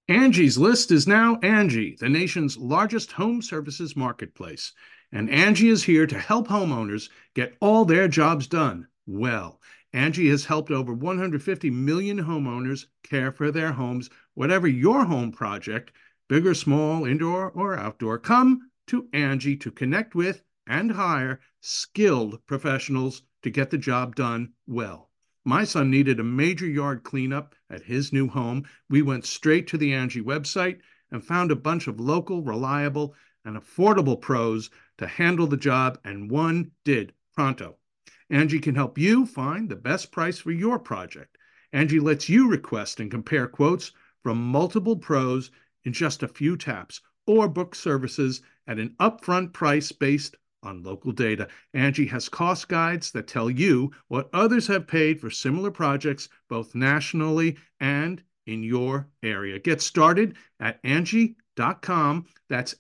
Angie's List is now Angie, the nation's largest home services marketplace. And Angie is here to help homeowners get all their jobs done well. Angie has helped over 150 million homeowners care for their homes. Whatever your home project, big or small, indoor or outdoor, come to Angie to connect with and hire skilled professionals to get the job done well. My son needed a major yard cleanup at his new home. We went straight to the Angie website and found a bunch of local, reliable, and affordable pros to handle the job, and one did pronto. Angie can help you find the best price for your project. Angie lets you request and compare quotes from multiple pros in just a few taps, or book services at an upfront price based on local data. Angie has cost guides that tell you what others have paid for similar projects, both nationally and in your area. Get started at Angie.com. That's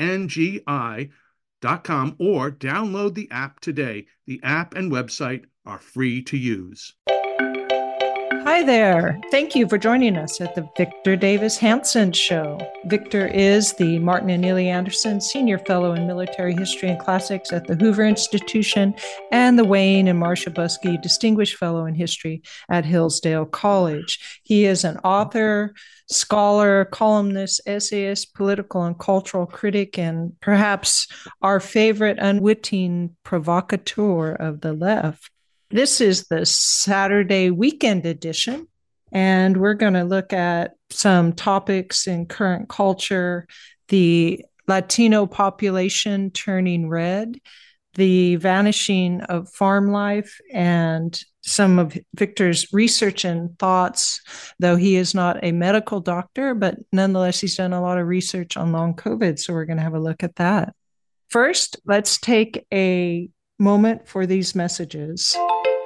ANGI.com, or download the app today. The app and website are free to use. Hi there. Thank you for joining us at the Victor Davis Hanson Show. Victor is the Martin and Neely Anderson Senior Fellow in Military History and Classics at the Hoover Institution and the Wayne and Marcia Buskey Distinguished Fellow in History at Hillsdale College. He is an author, scholar, columnist, essayist, political and cultural critic, and perhaps our favorite unwitting provocateur of the left. This is the Saturday weekend edition, and we're going to look at some topics in current culture: the Latino population turning red, the vanishing of farm life, and some of Victor's research and thoughts, though he is not a medical doctor, but nonetheless, he's done a lot of research on long COVID, so we're going to have a look at that. First, let's take a moment for these messages.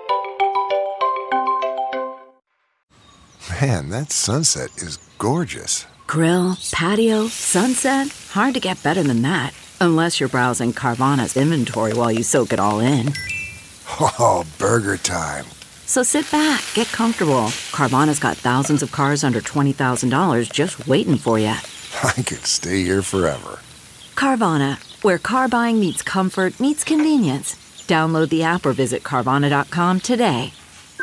Man, that sunset is gorgeous. Grill, patio, sunset. Hard to get better than that. Unless you're browsing Carvana's inventory while you soak it all in. Oh, burger time. So sit back, get comfortable. Carvana's got thousands of cars under $20,000 just waiting for you. I could stay here forever. Carvana, where car buying meets comfort, meets convenience. Download the app or visit Carvana.com today.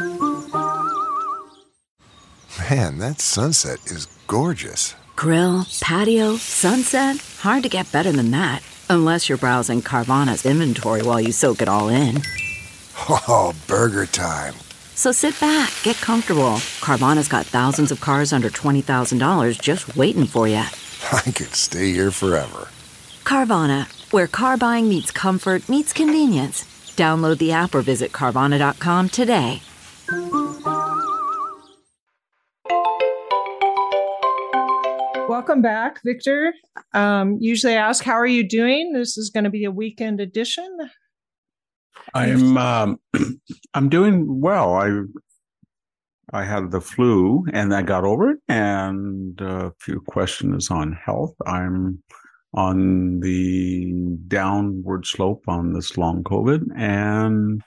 Man, that sunset is gorgeous. Grill, patio, sunset. Hard to get better than that. Unless you're browsing Carvana's inventory while you soak it all in. Oh, burger time. So sit back, get comfortable. Carvana's got thousands of cars under $20,000 just waiting for you. I could stay here forever. Carvana, where car buying meets comfort, meets convenience. Download the app or visit Carvana.com today. Welcome back, Victor. Usually I ask, how are you doing? This is going to be a weekend edition. I'm doing well. I had the flu and I got over it. And a few questions on health. I'm on the downward slope on this long COVID. And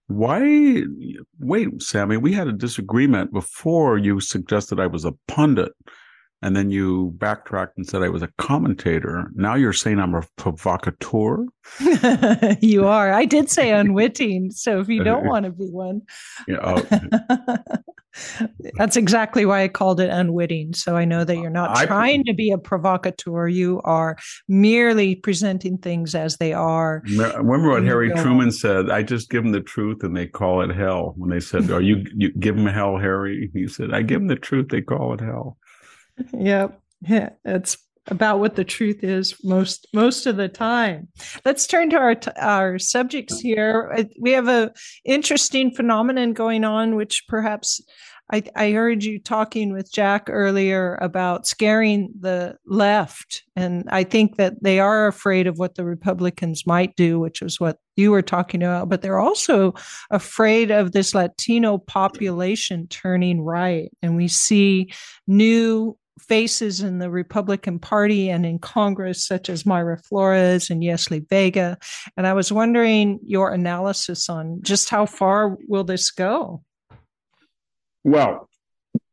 wait, Sammy, we had a disagreement before. You suggested I was a pundit. And then you backtracked and said I was a commentator. Now you're saying I'm a provocateur? You are. I did say unwitting. So if you don't want to be one. Yeah, That's exactly why I called it unwitting. So I know that you're not trying to be a provocateur. You are merely presenting things as they are. Remember what Harry Truman said? I just give them the truth and they call it hell. When they said, "Are you give them hell, Harry?" He said, "I give them the truth. They call it hell." Yep. Yeah, it's about what the truth is most of the time. Let's turn to our subjects here. We have a interesting phenomenon going on, which perhaps I heard you talking with Jack earlier about scaring the left. And I think that they are afraid of what the Republicans might do, which is what you were talking about. But they're also afraid of this Latino population turning right. And we see new faces in the Republican Party and in Congress, such as Mayra Flores and Yesli Vega. And I was wondering your analysis on just how far will this go? Well,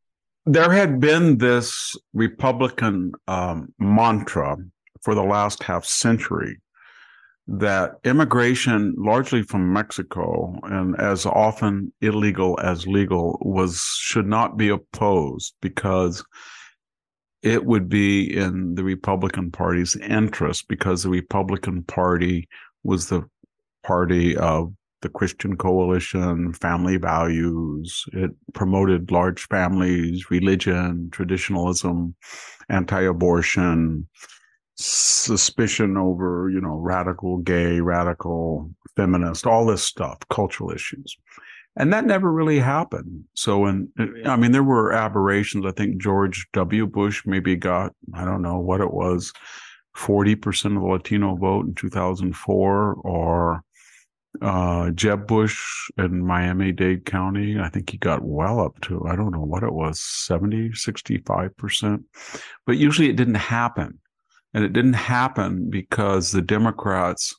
There had been this Republican mantra for the last half century that immigration, largely from Mexico, and as often illegal as legal, should not be opposed because it would be in the Republican Party's interest, because the Republican Party was the party of the Christian coalition, family values. It promoted large families, religion, traditionalism, anti-abortion, suspicion over, radical gay, radical feminist, all this stuff, cultural issues. And that never really happened. So, there were aberrations. I think George W. Bush maybe got, I don't know what it was, 40% of the Latino vote in 2004, or Jeb Bush in Miami-Dade County, I think he got well up to, I don't know what it was, 70, 65%. But usually it didn't happen. And it didn't happen because the Democrats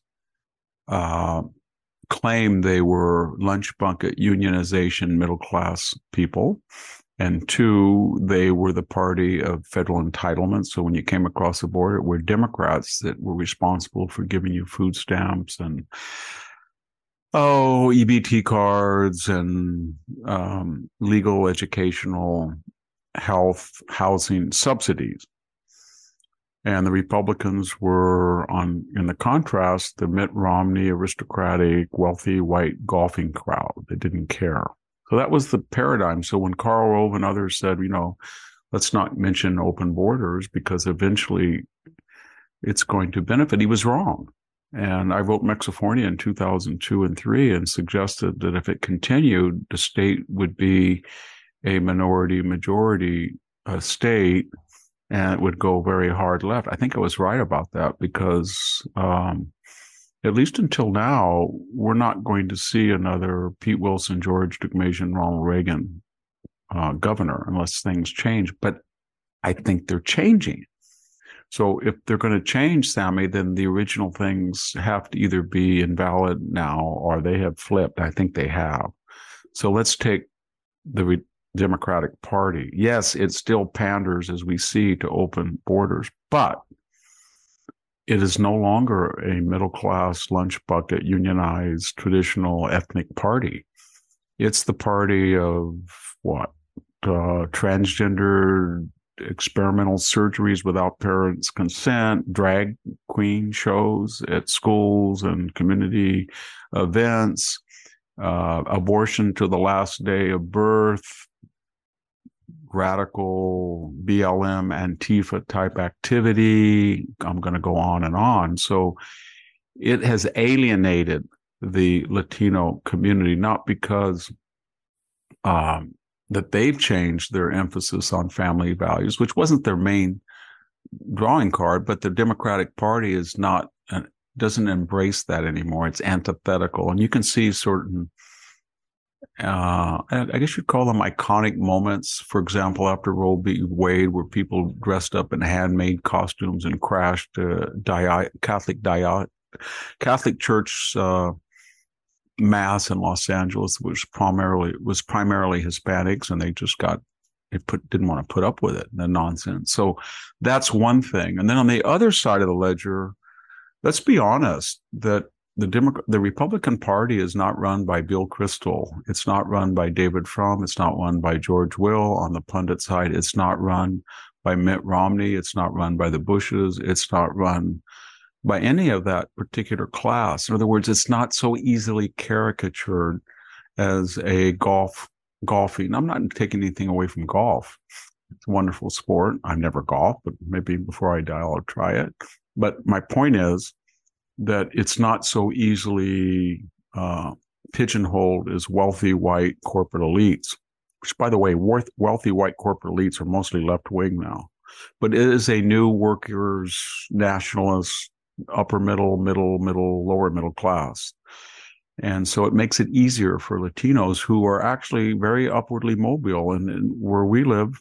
claimed they were lunch bucket unionization middle-class people. And two, they were the party of federal entitlement. So when you came across the border, it were Democrats that were responsible for giving you food stamps and EBT cards and legal, educational, health, housing subsidies. And the Republicans were in the contrast, the Mitt Romney aristocratic, wealthy, white golfing crowd. They didn't care. So that was the paradigm. So when Karl Rove and others said, let's not mention open borders because eventually it's going to benefit, he was wrong. And I wrote Mexifornia in 2002 and 2003 and suggested that if it continued, the state would be a minority-majority state, and it would go very hard left. I think I was right about that because, at least until now, we're not going to see another Pete Wilson, George Deukmejian, Ronald Reagan governor unless things change. But I think they're changing. So if they're going to change, Sammy, then the original things have to either be invalid now or they have flipped. I think they have. So let's take the Democratic Party. Yes, it still panders, as we see, to open borders, but it is no longer a middle-class, lunch bucket, unionized, traditional ethnic party. It's the party of transgender experimental surgeries without parents' consent, drag queen shows at schools and community events, abortion to the last day of birth, radical BLM, Antifa type activity. I'm going to go on and on. So it has alienated the Latino community, not because that they've changed their emphasis on family values, which wasn't their main drawing card, but the Democratic Party is not, doesn't embrace that anymore. It's antithetical. And you can see certain, I guess you'd call them iconic moments. For example, after Roe v. Wade, where people dressed up in handmade costumes and crashed Catholic Church mass in Los Angeles, which was primarily Hispanics, and they just didn't want to put up with it, the nonsense. So that's one thing. And then on the other side of the ledger, let's be honest that the Republican Party is not run by Bill Kristol. It's not run by David Frum. It's not run by George Will on the pundit side. It's not run by Mitt Romney. It's not run by the Bushes. It's not run by any of that particular class. In other words, it's not so easily caricatured as a golfing. I'm not taking anything away from golf. It's a wonderful sport. I've never golfed, but maybe before I die, I'll try it. But my point is that it's not so easily pigeonholed as wealthy white corporate elites, which, by the way, wealthy white corporate elites are mostly left-wing now. But it is a new workers, nationalist, upper middle, lower middle class. And so it makes it easier for Latinos who are actually very upwardly mobile. And where we live,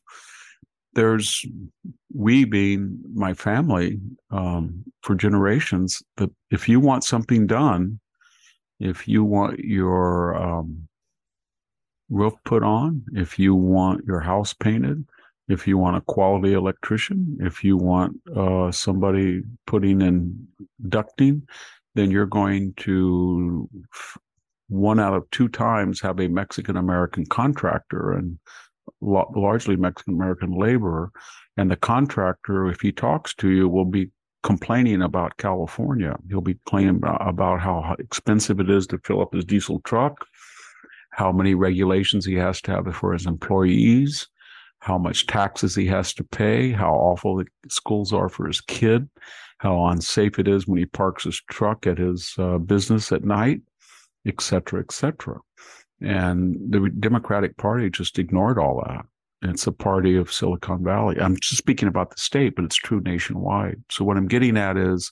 we being my family, for generations, that if you want something done, if you want your roof put on, if you want your house painted, If you want a quality electrician, if you want somebody putting in ducting, then you're going to 1 out of 2 times have a Mexican-American contractor and largely Mexican-American laborer. And the contractor, if he talks to you, will be complaining about California. He'll be complaining about how expensive it is to fill up his diesel truck, how many regulations he has to have for his employees, how much taxes he has to pay, how awful the schools are for his kid, how unsafe it is when he parks his truck at his business at night, et cetera, et cetera. And the Democratic Party just ignored all that. It's a party of Silicon Valley. I'm just speaking about the state, but it's true nationwide. So what I'm getting at is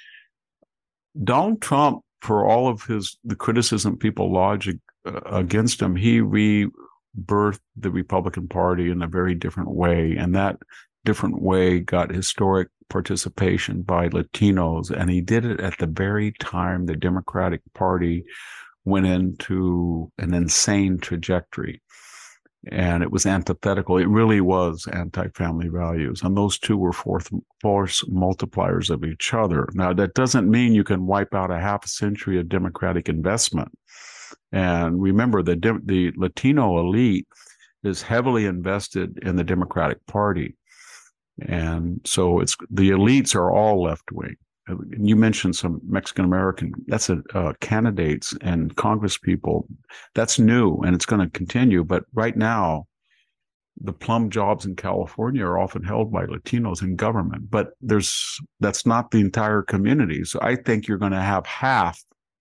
Donald Trump, for all of the criticism people lodge against him, he rebirthed the Republican Party in a very different way. And that different way got historic participation by Latinos. And he did it at the very time the Democratic Party went into an insane trajectory. And it was antithetical. It really was anti-family values. And those two were force multipliers of each other. Now, that doesn't mean you can wipe out a half a century of Democratic investment. And remember, the Latino elite is heavily invested in the Democratic Party. And so the elites are all left-wing. You mentioned some Mexican-American, that's candidates and Congress people. That's new, and it's going to continue. But right now, the plum jobs in California are often held by Latinos in government. But that's not the entire community. So I think you're going to have half,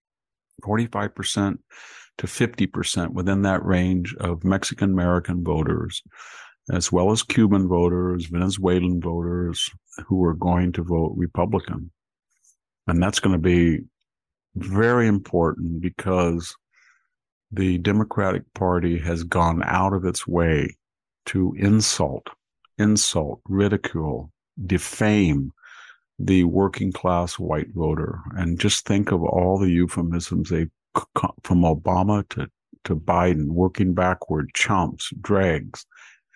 45% to 50% within that range of Mexican-American voters, as well as Cuban voters, Venezuelan voters, who are going to vote Republican. And that's going to be very important because the Democratic Party has gone out of its way to insult, ridicule, defame the working class white voter. And just think of all the euphemisms from Obama to Biden, working backward, chumps, dregs.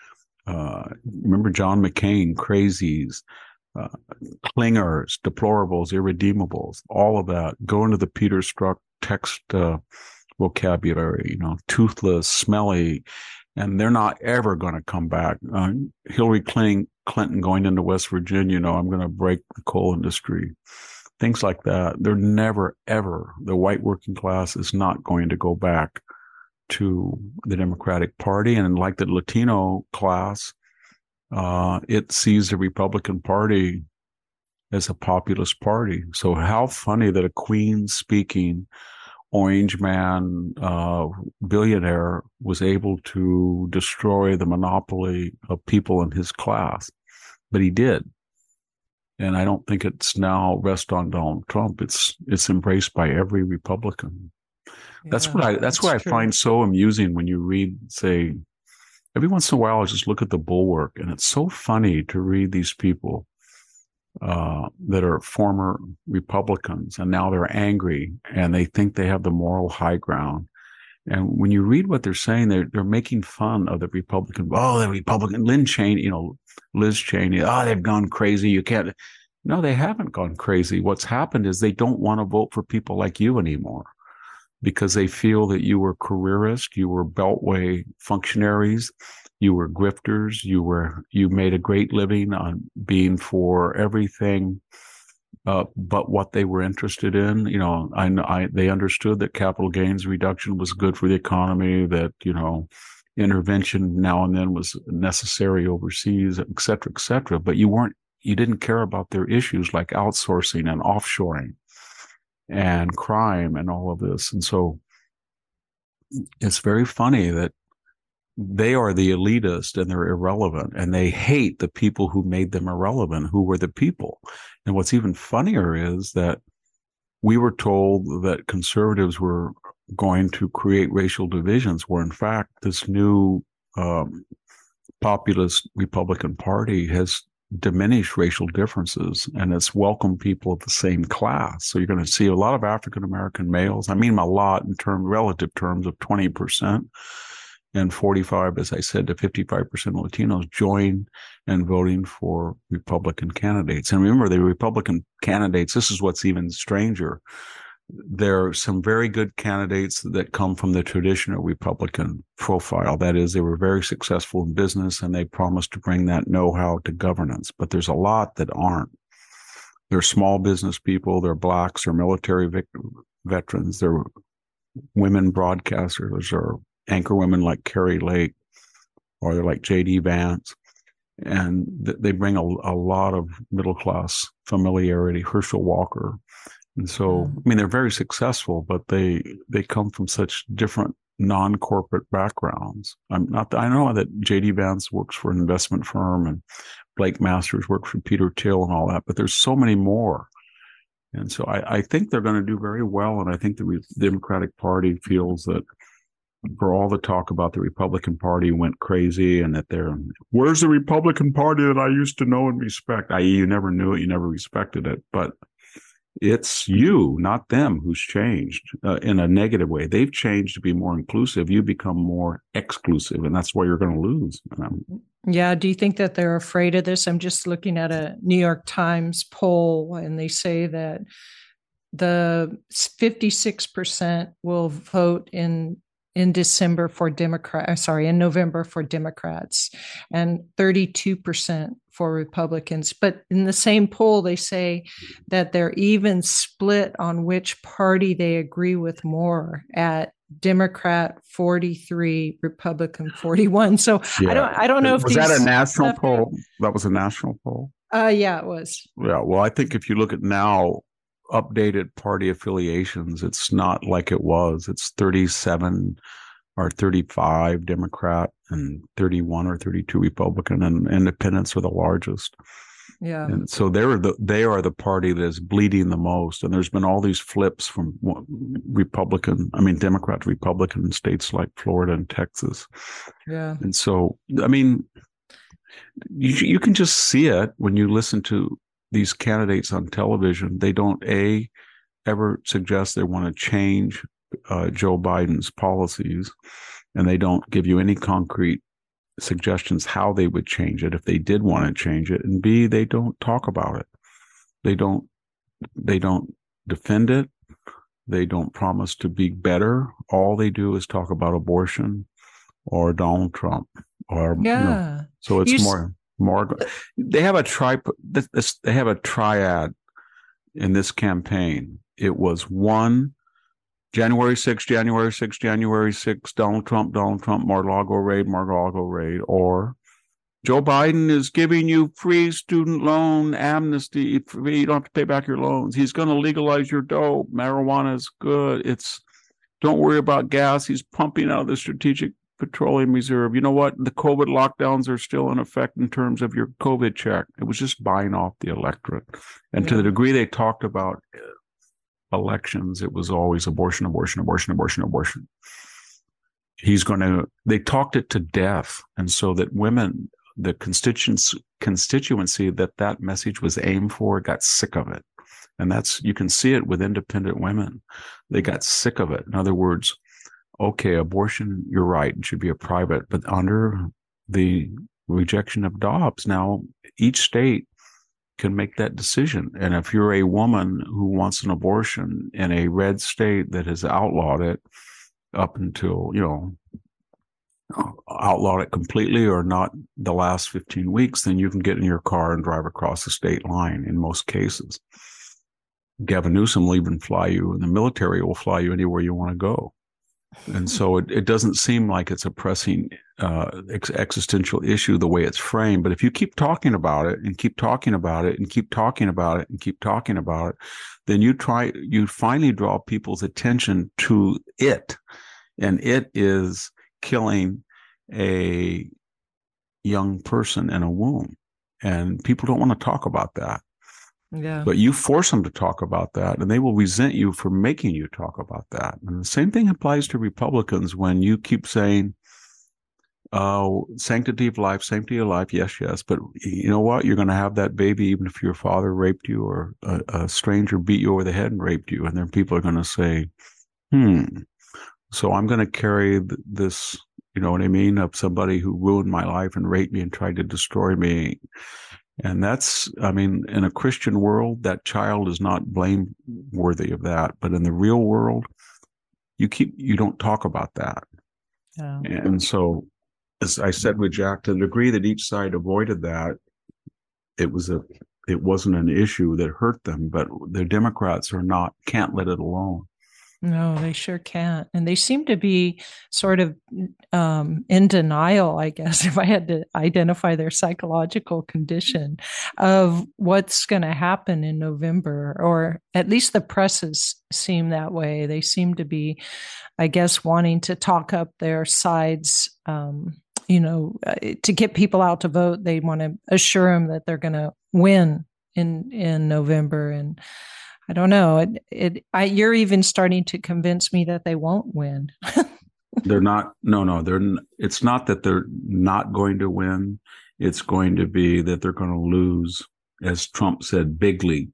Remember John McCain, crazies, clingers, deplorables, irredeemables, all of that. Go into the Peter Strzok text vocabulary, toothless, smelly, and they're not ever going to come back. Hillary Clinton going into West Virginia, I'm going to break the coal industry. Things like that. They're never, ever, the white working class is not going to go back to the Democratic Party. And like the Latino class, it sees the Republican Party as a populist party. So how funny that a Queen-speaking orange man billionaire was able to destroy the monopoly of people in his class. But he did. And I don't think it's now rest on Donald Trump. It's embraced by every Republican. Yeah, that's what I find so amusing when you read, say, every once in a while, I just look at the Bulwark, and it's so funny to read these people that are former Republicans, and now they're angry, and they think they have the moral high ground. And when you read what they're saying, they're making fun of the Republican. Oh, the Republican, Liz Cheney. Oh, they've gone crazy. You can't. No, they haven't gone crazy. What's happened is they don't want to vote for people like you anymore, because they feel that you were careerists, you were beltway functionaries, you were grifters, you made a great living on being for everything but what they were interested in. They understood that capital gains reduction was good for the economy, that intervention now and then was necessary overseas, et cetera, but you didn't care about their issues like outsourcing and offshoring and crime and all of this. And so it's very funny that they are the elitist and they're irrelevant, and they hate the people who made them irrelevant, who were the people. And what's even funnier is that we were told that conservatives were going to create racial divisions, where in fact this new populist Republican Party has diminish racial differences, and it's welcomed people of the same class. So you're going to see a lot of African American males. I mean, a lot in relative terms of 20%, and 45, as I said, to 55% of Latinos join in voting for Republican candidates. And remember, the Republican candidates, this is what's even stranger. There are some very good candidates that come from the traditional Republican profile. That is, they were very successful in business and they promised to bring that know-how to governance. But there's a lot that aren't. They're small business people, they're blacks, they're military veterans, they're women broadcasters or anchor women like Carrie Lake, or they're like J.D. Vance. And they bring a lot of middle-class familiarity, Herschel Walker. And so, I mean, they're very successful, but they come from such different non-corporate backgrounds. I know that J.D. Vance works for an investment firm and Blake Masters works for Peter Thiel and all that, but there's so many more. And so I think they're going to do very well. And I think the Democratic Party feels that for all the talk about the Republican Party went crazy and that where's the Republican Party that I used to know and respect? I.e., you never knew it, you never respected it, but it's you, not them, who's changed in a negative way. They've changed to be more inclusive. You become more exclusive, and that's why you're going to lose. Yeah. Do you think that they're afraid of this? I'm just looking at a New York Times poll, and they say that the 56% will vote in December for in November for Democrats, and 32% for Republicans. But in the same poll, they say that they're even split on which party they agree with more, at Democrat 43, Republican 41. So yeah. I don't know if was that a national poll? That was a national poll. Yeah, it was. Yeah. Well, I think if you look at now updated party affiliations, it's not like it was. It's 37 or 35 Democrat and 31 or 32 Republican, and independents are the largest. Yeah. And so they are the party that is bleeding the most. And there's been all these flips from Democrat to Republican in states like Florida and Texas. Yeah. And so, I mean, you can just see it when you listen to these candidates on television. They don't ever suggest they want to change Joe Biden's policies, and they don't give you any concrete suggestions how they would change it if they did want to change it. And B, they don't talk about it. They don't defend it. They don't promise to be better. All they do is talk about abortion or Donald Trump or so it's more. They have a triad in this campaign. It was one, January 6th, Donald Trump, Mar-a-Lago raid, or Joe Biden is giving you free student loan amnesty. You don't have to pay back your loans. He's going to legalize your dope. Marijuana is good. Don't worry about gas. He's pumping out of the Strategic Petroleum Reserve. You know what? The COVID lockdowns are still in effect in terms of your COVID check. It was just buying off the electorate. And to the degree they talked about elections, it was always abortion. They talked it to death. And so that women, the constituency that message was aimed for, got sick of it. And you can see it with independent women. They got sick of it. In other words, okay, abortion, you're right, it should be a private, but under the rejection of Dobbs, now each state can make that decision. And if you're a woman who wants an abortion in a red state that has outlawed it up until, outlawed it completely or not the last 15 weeks, then you can get in your car and drive across the state line in most cases. Gavin Newsom will even fly you, and the military will fly you anywhere you want to go. And so it doesn't seem like it's a pressing existential issue the way it's framed. But if you keep talking about it and keep talking about it and keep talking about it and keep talking about it, then you finally draw people's attention to it. And it is killing a young person in a womb. And people don't want to talk about that. Yeah. But you force them to talk about that, and they will resent you for making you talk about that. And the same thing applies to Republicans when you keep saying, sanctity of life, yes. But you know what? You're going to have that baby even if your father raped you or a stranger beat you over the head and raped you. And then people are going to say, so I'm going to carry this, You know what I mean? Of somebody who ruined my life and raped me and tried to destroy me. And that's, I mean, in a Christian world, that child is not blameworthy of that. But in the real world, you don't talk about that. Yeah. And so, as I said with Jack, to the degree that each side avoided that, it wasn't an issue that hurt them. But the Democrats can't let it alone. No, they sure can't. And they seem to be sort of in denial, I guess, if I had to identify their psychological condition of what's going to happen in November, or at least the presses seem that way. They seem to be, I guess, wanting to talk up their sides, to get people out to vote. They want to assure them that they're going to win in November. And I don't know. You're even starting to convince me that they won't win. They're not. No. It's not that they're not going to win. It's going to be that they're going to lose, as Trump said, bigly,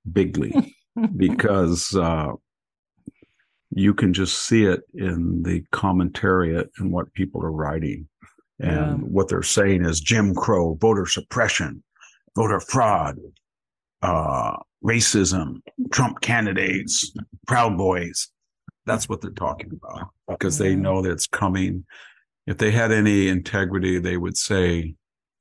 because you can just see it in the commentariat and what people are writing, and what they're saying is Jim Crow, voter suppression, voter fraud, racism, Trump candidates, Proud Boys. That's what they're talking about, because they know that it's coming. If they had any integrity, they would say,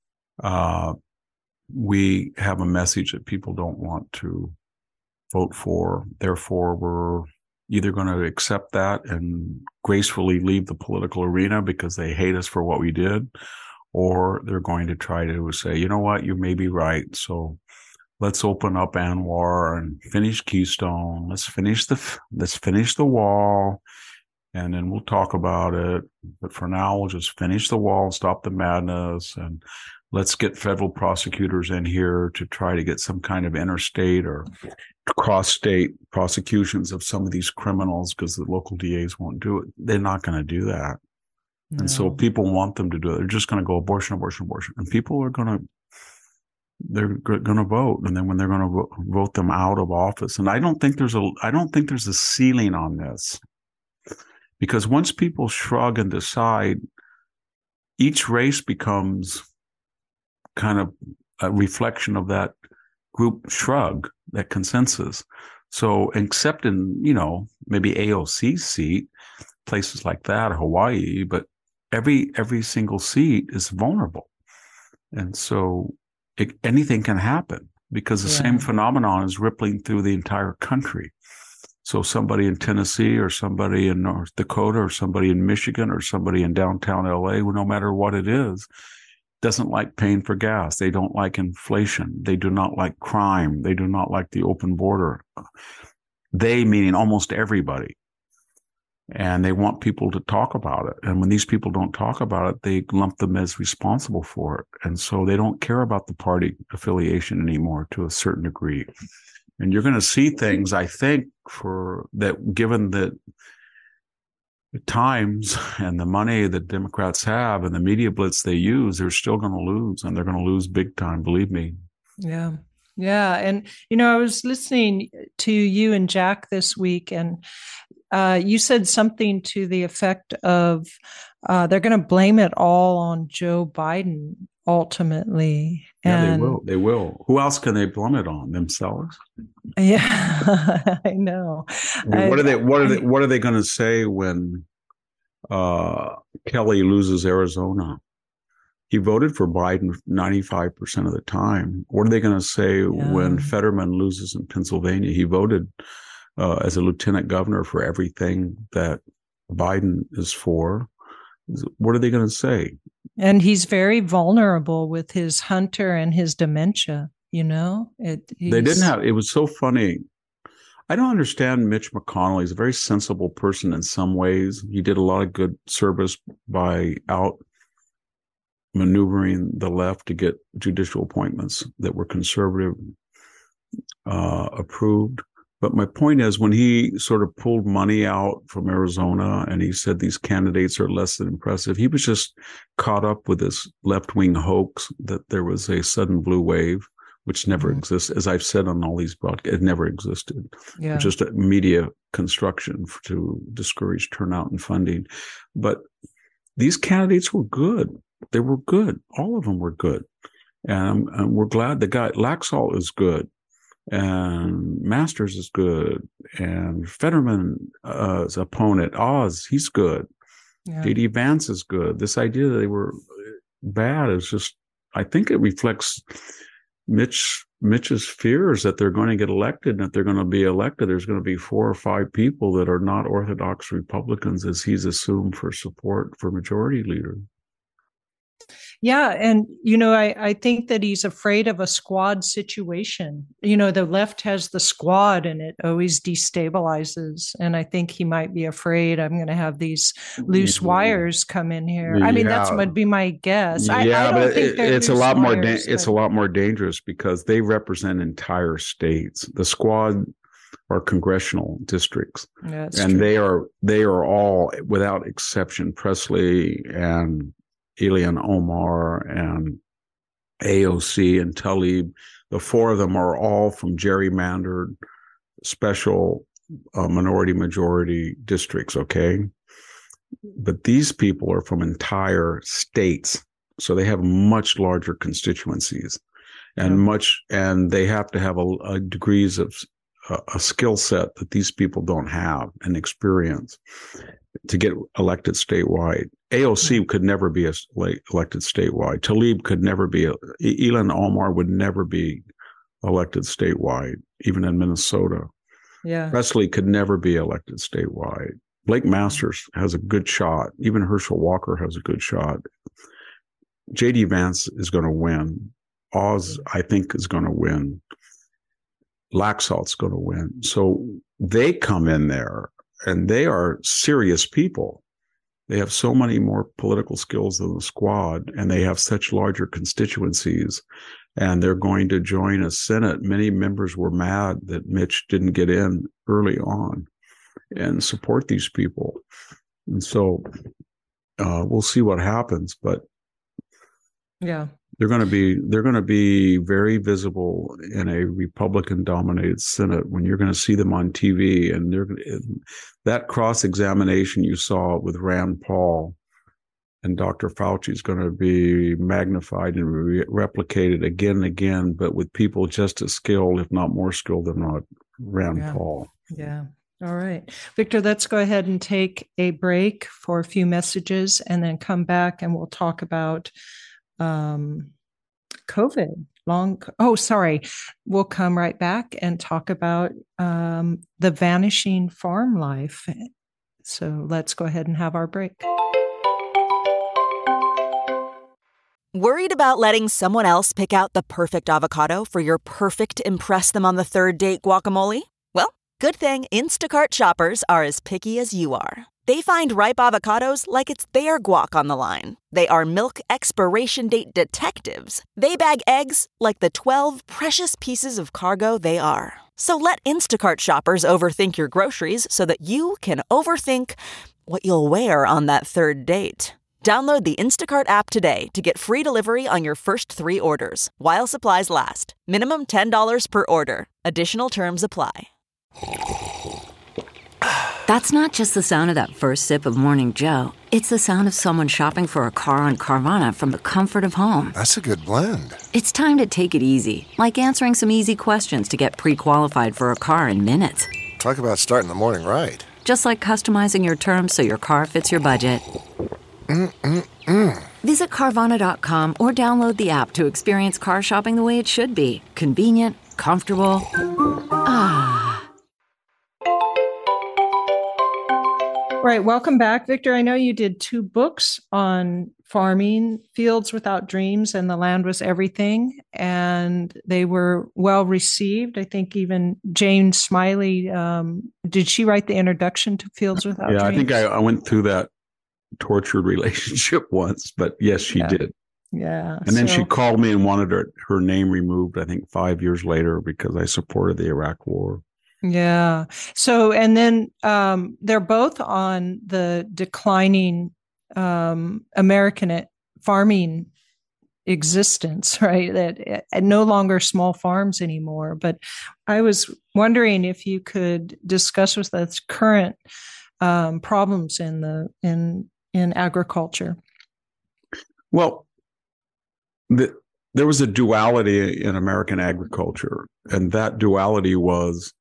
we have a message that people don't want to vote for. Therefore, we're either going to accept that and gracefully leave the political arena because they hate us for what we did, or they're going to try to say, you know what, you may be right. So let's open up ANWR and finish Keystone. Let's finish the wall, and then we'll talk about it. But for now, we'll just finish the wall, stop the madness, and let's get federal prosecutors in here to try to get some kind of interstate or cross-state prosecutions of some of these criminals, because the local DAs won't do it. They're not going to do that. No. And so people want them to do it. They're just going to go abortion, abortion, abortion. And people are they're going to vote, and then when they're going to vote them out of office, and I don't think there's a ceiling on this, because once people shrug and decide, each race becomes kind of a reflection of that group shrug, that consensus. So, except in maybe AOC's seat, places like that, Hawaii, but every single seat is vulnerable, and so. Anything can happen, because the same phenomenon is rippling through the entire country. So somebody in Tennessee, or somebody in North Dakota, or somebody in Michigan, or somebody in downtown LA, no matter what it is, doesn't like paying for gas. They don't like inflation. They do not like crime. They do not like the open border. They, meaning almost everybody. And they want people to talk about it. And when these people don't talk about it, they lump them as responsible for it. And so they don't care about the party affiliation anymore, to a certain degree. And you're going to see things, I think, given that the times and the money that Democrats have and the media blitz they use, they're still going to lose, and they're going to lose big time, believe me. Yeah. Yeah. And, I was listening to you and Jack this week, and you said something to the effect of they're going to blame it all on Joe Biden ultimately. Yeah, they will. Who else can they blame it on? Themselves? Yeah, I know. What are they going to say when Kelly loses Arizona? He voted for Biden 95% of the time. What are they going to say when Fetterman loses in Pennsylvania? He voted as a lieutenant governor for everything that Biden is for. What are they going to say? And he's very vulnerable with his Hunter and his dementia, They didn't have, it was so funny. I don't understand Mitch McConnell. He's a very sensible person in some ways. He did a lot of good service by maneuvering the left to get judicial appointments that were conservative approved. But my point is, when he sort of pulled money out from Arizona and he said these candidates are less than impressive, he was just caught up with this left-wing hoax that there was a sudden blue wave, which never exists. As I've said on all these broadcasts, it never existed. Yeah. It's just a media construction to discourage turnout and funding. But these candidates were good. They were good. All of them were good. And we're glad the guy, Laxalt is good. And Masters is good. And Fetterman's opponent, Oz, he's good. Yeah. J.D. Vance is good. This idea that they were bad is just, I think it reflects Mitch's fears that they're going to get elected. And if they're going to be elected, there's going to be 4 or 5 people that are not Orthodox Republicans, as he's assumed for support for majority leader. Yeah. And, I think that he's afraid of a squad situation. The left has the squad and it always destabilizes. And I think he might be afraid I'm going to have these loose wires come in here. I mean, that's would be my guess. Yeah, I don't think it's a lot more. It's a lot more dangerous because they represent entire states. The squad are congressional districts, and true. they are all, without exception, Presley and Ilhan Omar and AOC and Tlaib, the 4 of them are all from gerrymandered special minority majority districts, okay? But these people are from entire states, so they have much larger constituencies and they have to have a degrees of a skill set that these people don't have and experience to get elected statewide. AOC could never be elected statewide. Tlaib could never be. Ilhan Omar would never be elected statewide, even in Minnesota. Yeah. Presley could never be elected statewide. Blake Masters has a good shot. Even Herschel Walker has a good shot. J.D. Vance is going to win. Oz, I think, is going to win. Laxalt's going to win. So they come in there, and they are serious people. They have so many more political skills than the squad, and they have such larger constituencies, and they're going to join a Senate. Many members were mad that Mitch didn't get in early on and support these people. And so we'll see what happens, but yeah, they're going to be very visible in a Republican-dominated Senate when you're going to see them on TV, and that cross-examination you saw with Rand Paul and Dr. Fauci is going to be magnified and replicated again and again, but with people just as skilled, if not more skilled than Rand Paul. Yeah. All right. Victor, let's go ahead and take a break for a few messages and then come back and we'll talk about COVID. We'll come right back and talk about the vanishing farm life. So let's go ahead and have our break. Worried about letting someone else pick out the perfect avocado for your perfect impress them on the third date guacamole? Well, good thing Instacart shoppers are as picky as you are. They find ripe avocados like it's their guac on the line. They are milk expiration date detectives. They bag eggs like the 12 precious pieces of cargo they are. So let Instacart shoppers overthink your groceries so that you can overthink what you'll wear on that third date. Download the Instacart app today to get free delivery on your first 3 orders, while supplies last. Minimum $10 per order. Additional terms apply. That's not just the sound of that first sip of Morning Joe. It's the sound of someone shopping for a car on Carvana from the comfort of home. That's a good blend. It's time to take it easy, like answering some easy questions to get pre-qualified for a car in minutes. Talk about starting the morning right. Just like customizing your terms so your car fits your budget. Visit Carvana.com or download the app to experience car shopping the way it should be. Convenient, comfortable. Right. Welcome back, Victor. I know you did 2 books on farming, Fields Without Dreams and The Land Was Everything, and they were well received. I think even Jane Smiley, did she write the introduction to Fields Without Dreams? Yeah, I think I went through that tortured relationship once, but yes, she did. Yeah. And then she called me and wanted her name removed, I think 5 years later, because I supported the Iraq War. Yeah. So, and then they're both on the declining American farming existence, right? That no longer small farms anymore. But I was wondering if you could discuss with us current problems in in agriculture? Well, there was a duality in American agriculture, and that duality was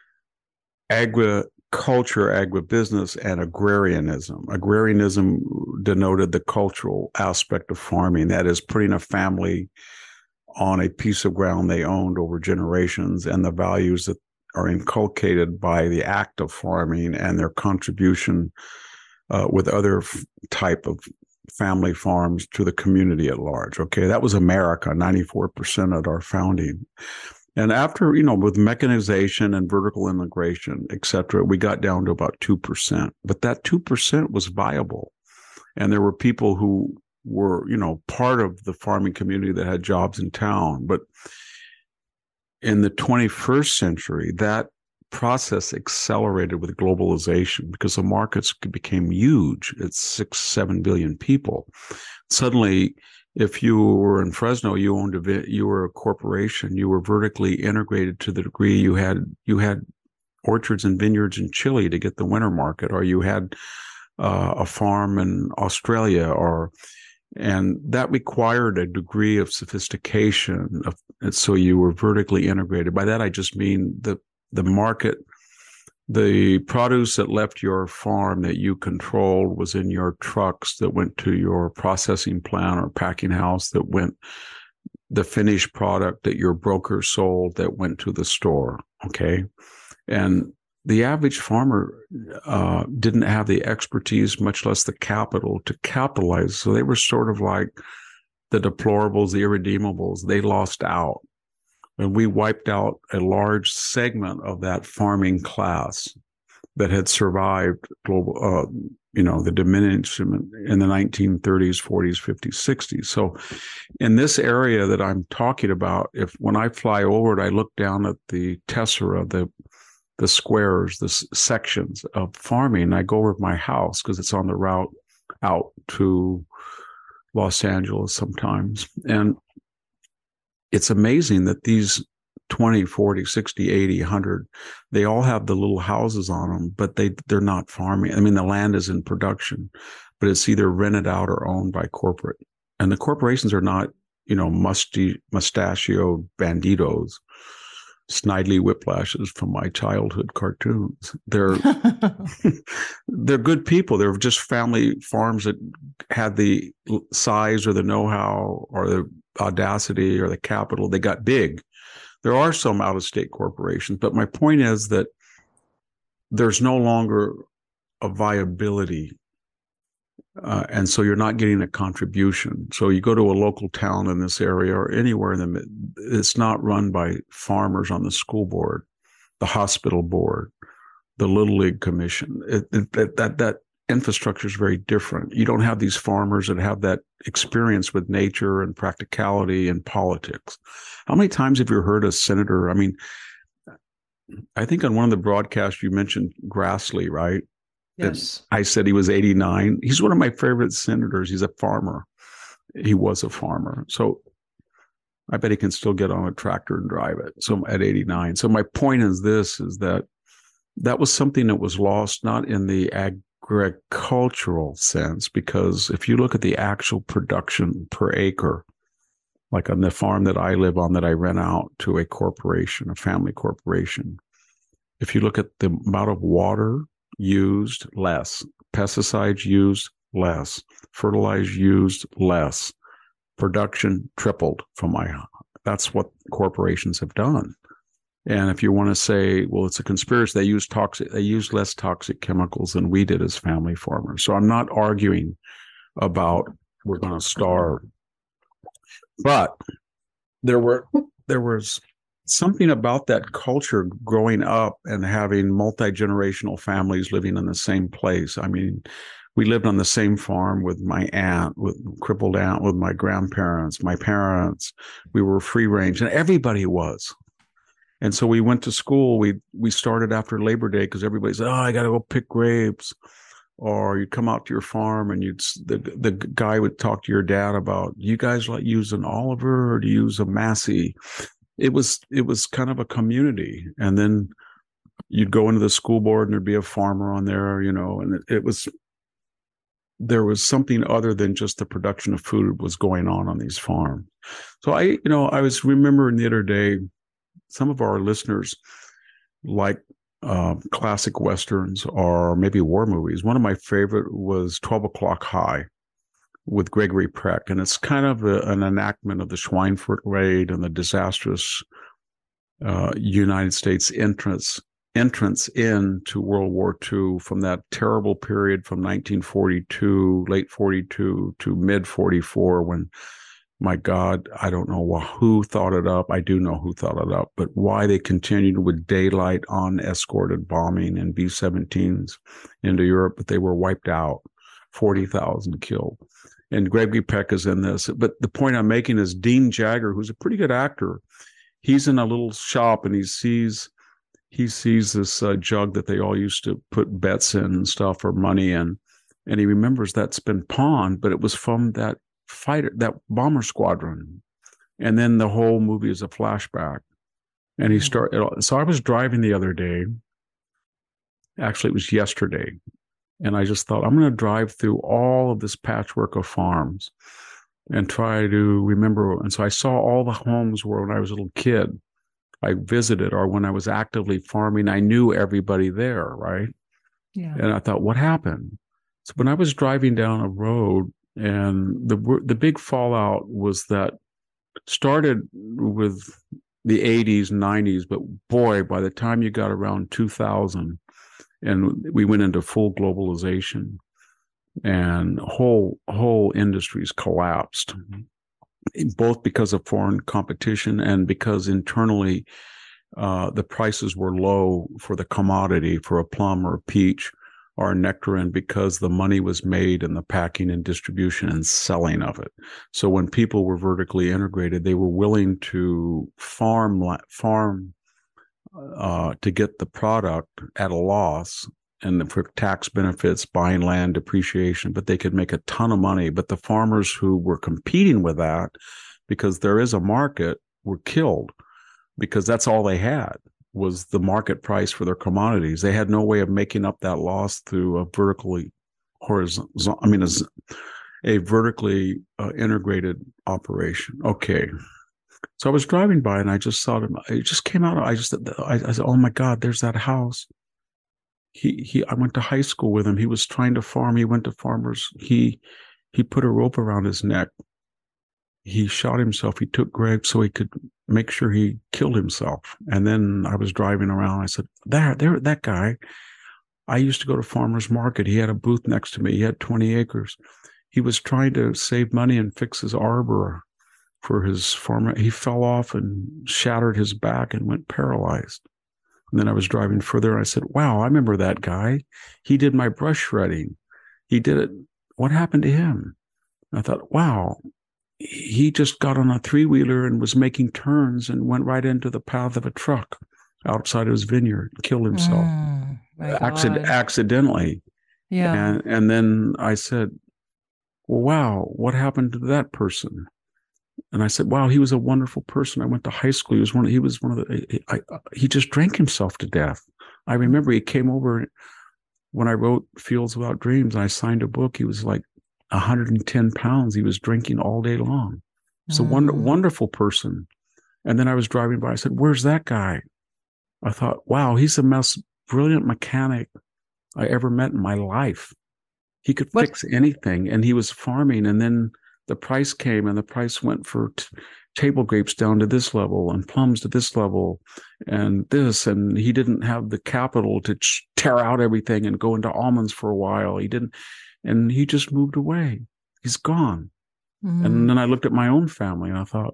agriculture, agribusiness, and agrarianism. Agrarianism denoted the cultural aspect of farming, that is, putting a family on a piece of ground they owned over generations, and the values that are inculcated by the act of farming and their contribution with other type of family farms to the community at large. Okay, that was America, 94% at our founding. And after, with mechanization and vertical integration, et cetera, we got down to about 2%. But that 2% was viable. And there were people who were, part of the farming community that had jobs in town. But in the 21st century, that process accelerated with globalization because the markets became huge. It's 6-7 billion people. Suddenly, if you were in Fresno, you were a corporation. You were vertically integrated to the degree you had orchards and vineyards in Chile to get the winter market, or you had a farm in Australia, and that required a degree of sophistication. So you were vertically integrated. By that, I just mean the market, the produce that left your farm that you controlled was in your trucks that went to your processing plant or packing house, the finished product that your broker sold that went to the store. Okay. And the average farmer didn't have the expertise, much less the capital to capitalize. So they were sort of like the deplorables, the irredeemables. They lost out. And we wiped out a large segment of that farming class that had survived global, the diminishment in the 1930s, 40s, 50s, 60s. So in this area that I'm talking about, when I fly over it, I look down at the tessera, the squares, the sections of farming, and I go over to my house because it's on the route out to Los Angeles sometimes. And it's amazing that these 20, 40, 60, 80, 100, they all have the little houses on them, but they're not farming. I mean, the land is in production, but it's either rented out or owned by corporate. And the corporations are not, mustachioed banditos, snidely whiplashes from my childhood cartoons. They're good people. They're just family farms that had the size or the know-how or the audacity or the capital. They got big. There are some out-of-state corporations, but my point is that there's no longer a viability, and so you're not getting a contribution. So you go to a local town in this area or anywhere it's not run by farmers on the school board, the hospital board, the Little League Commission. That infrastructure is very different. You don't have these farmers that have that experience with nature and practicality and politics. How many times have you heard a senator? I mean, I think on one of the broadcasts you mentioned Grassley, right? Yes. I said he was 89. He's one of my favorite senators. He's a farmer. He was a farmer. So I bet he can still get on a tractor and drive it. So at 89. So my point is that was something that was lost, not in the agricultural sense, because if you look at the actual production per acre, like on the farm that I live on that I rent out to a corporation, a family corporation, if you look at the amount of water used, less, pesticides used, less, fertilizer used, less, production tripled from that's what corporations have done. And if you want to say, well, it's a conspiracy, they use less toxic chemicals than we did as family farmers. So I'm not arguing about we're going to starve, but there was something about that culture growing up and having multi-generational families living in the same place. I mean, we lived on the same farm with my crippled aunt, with my grandparents, my parents. We were free range, and everybody was. And so we went to school. We started after Labor Day because everybody said, "Oh, I got to go pick grapes." Or you'd come out to your farm and the guy would talk to your dad about, you guys like use an Oliver or do you use a Massey? It was kind of a community. And then you'd go into the school board and there'd be a farmer on there, and it was there was something other than just the production of food was going on these farms. So I was remembering the other day, some of our listeners like classic Westerns or maybe war movies. One of my favorite was 12 O'Clock High with Gregory Peck. And it's kind of an enactment of the Schweinfurt raid and the disastrous United States entrance into World War II from that terrible period from 1942, late 42 to mid 44, when, my God, I don't know who thought it up. I do know who thought it up, but why they continued with daylight unescorted bombing and B-17s into Europe, but they were wiped out, 40,000 killed. And Gregory Peck is in this. But the point I'm making is Dean Jagger, who's a pretty good actor, he's in a little shop and he sees this jug that they all used to put bets in and stuff or money in. And he remembers that's been pawned, but it was from that bomber squadron. And then the whole movie is a flashback. And so I was driving the other day. Actually, it was yesterday. And I just thought, I'm going to drive through all of this patchwork of farms and try to remember. And so I saw all the homes where when I was a little kid, I visited, or when I was actively farming, I knew everybody there, right? Yeah. And I thought, what happened? So when I was driving down a road, and the big fallout was that started with the 80s, 90s, but boy, by the time you got around 2000, and we went into full globalization, and whole industries collapsed, both because of foreign competition and because internally the prices were low for the commodity, for a plum or a peach or a nectarine, because the money was made in the packing and distribution and selling of it. So when people were vertically integrated, they were willing to farm to get the product at a loss and for tax benefits, buying land, depreciation, but they could make a ton of money. But the farmers who were competing with that, because there is a market, were killed, because that's all they had was the market price for their commodities. They had no way of making up that loss through a vertically integrated operation. Okay. So I was driving by and I just saw him. It just came out. I said, oh my God, there's that house. I went to high school with him. He was trying to farm. He went to farmers. He put a rope around his neck. He shot himself. He took grapes so he could make sure he killed himself. And then I was driving around. I said, there, that guy. I used to go to farmer's market. He had a booth next to me. He had 20 acres. He was trying to save money and fix his arbor for his farm. He fell off and shattered his back and went paralyzed. And then I was driving further and I said, wow, I remember that guy. He did my brush shredding. He did it. What happened to him? And I thought, wow, he just got on a three-wheeler and was making turns and went right into the path of a truck outside of his vineyard, killed himself accidentally. Yeah. And then I said, well, wow, what happened to that person? And I said, wow, he was a wonderful person. I went to high school. He just drank himself to death. I remember he came over when I wrote Fields Without Dreams and I signed a book. He was like 110 pounds. He was drinking all day long. He's a wonderful person. And then I was driving by. I said, where's that guy? I thought, wow, he's the most brilliant mechanic I ever met in my life. He could fix anything. And he was farming. And then the price came and the price went for table grapes down to this level and plums to this level and this. And he didn't have the capital to tear out everything and go into almonds for a while. He didn't. And he just moved away. He's gone. And then I looked at my own family and I thought,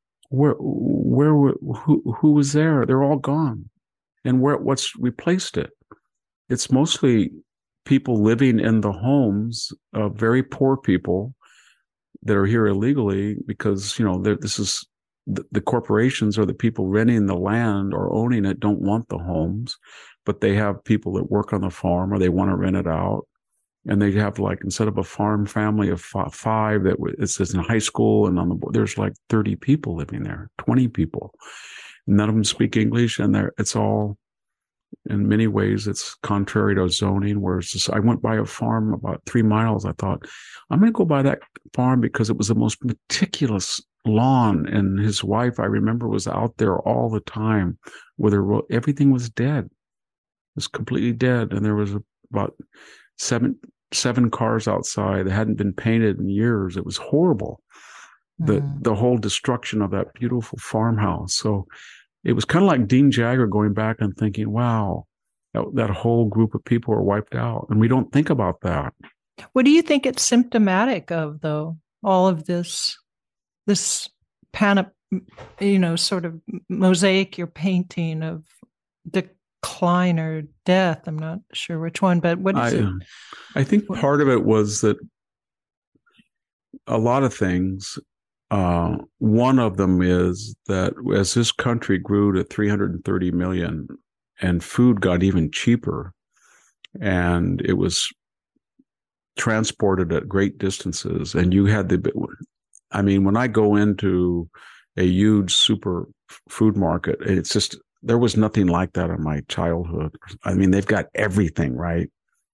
who was there? They're all gone. And what's replaced it? It's mostly people living in the homes of very poor people that are here illegally because, this is the corporations or the people renting the land or owning it don't want the homes, but they have people that work on the farm or they want to rent it out. And they have instead of a farm family of five that it's in high school and on the board, there's 30 people living there, 20 people. None of them speak English and it's all In many ways, it's contrary to zoning. Whereas I went by a farm about 3 miles. I thought, I'm going to go by that farm because it was the most meticulous lawn. And his wife, I remember, was out there all the time. Everything was dead. It was completely dead. And there was about seven cars outside that hadn't been painted in years. It was horrible. The whole destruction of that beautiful farmhouse. So it was kind of like Dean Jagger going back and thinking, wow, that whole group of people are wiped out. And we don't think about that. What do you think it's symptomatic of, though? All of this sort of mosaic you're painting of decline or death. I'm not sure which one, but what is it? I think part of it was that a lot of things. One of them is that as this country grew to 330 million and food got even cheaper and it was transported at great distances, and you had when I go into a huge super food market, it's just, there was nothing like that in my childhood. I mean, they've got everything, right?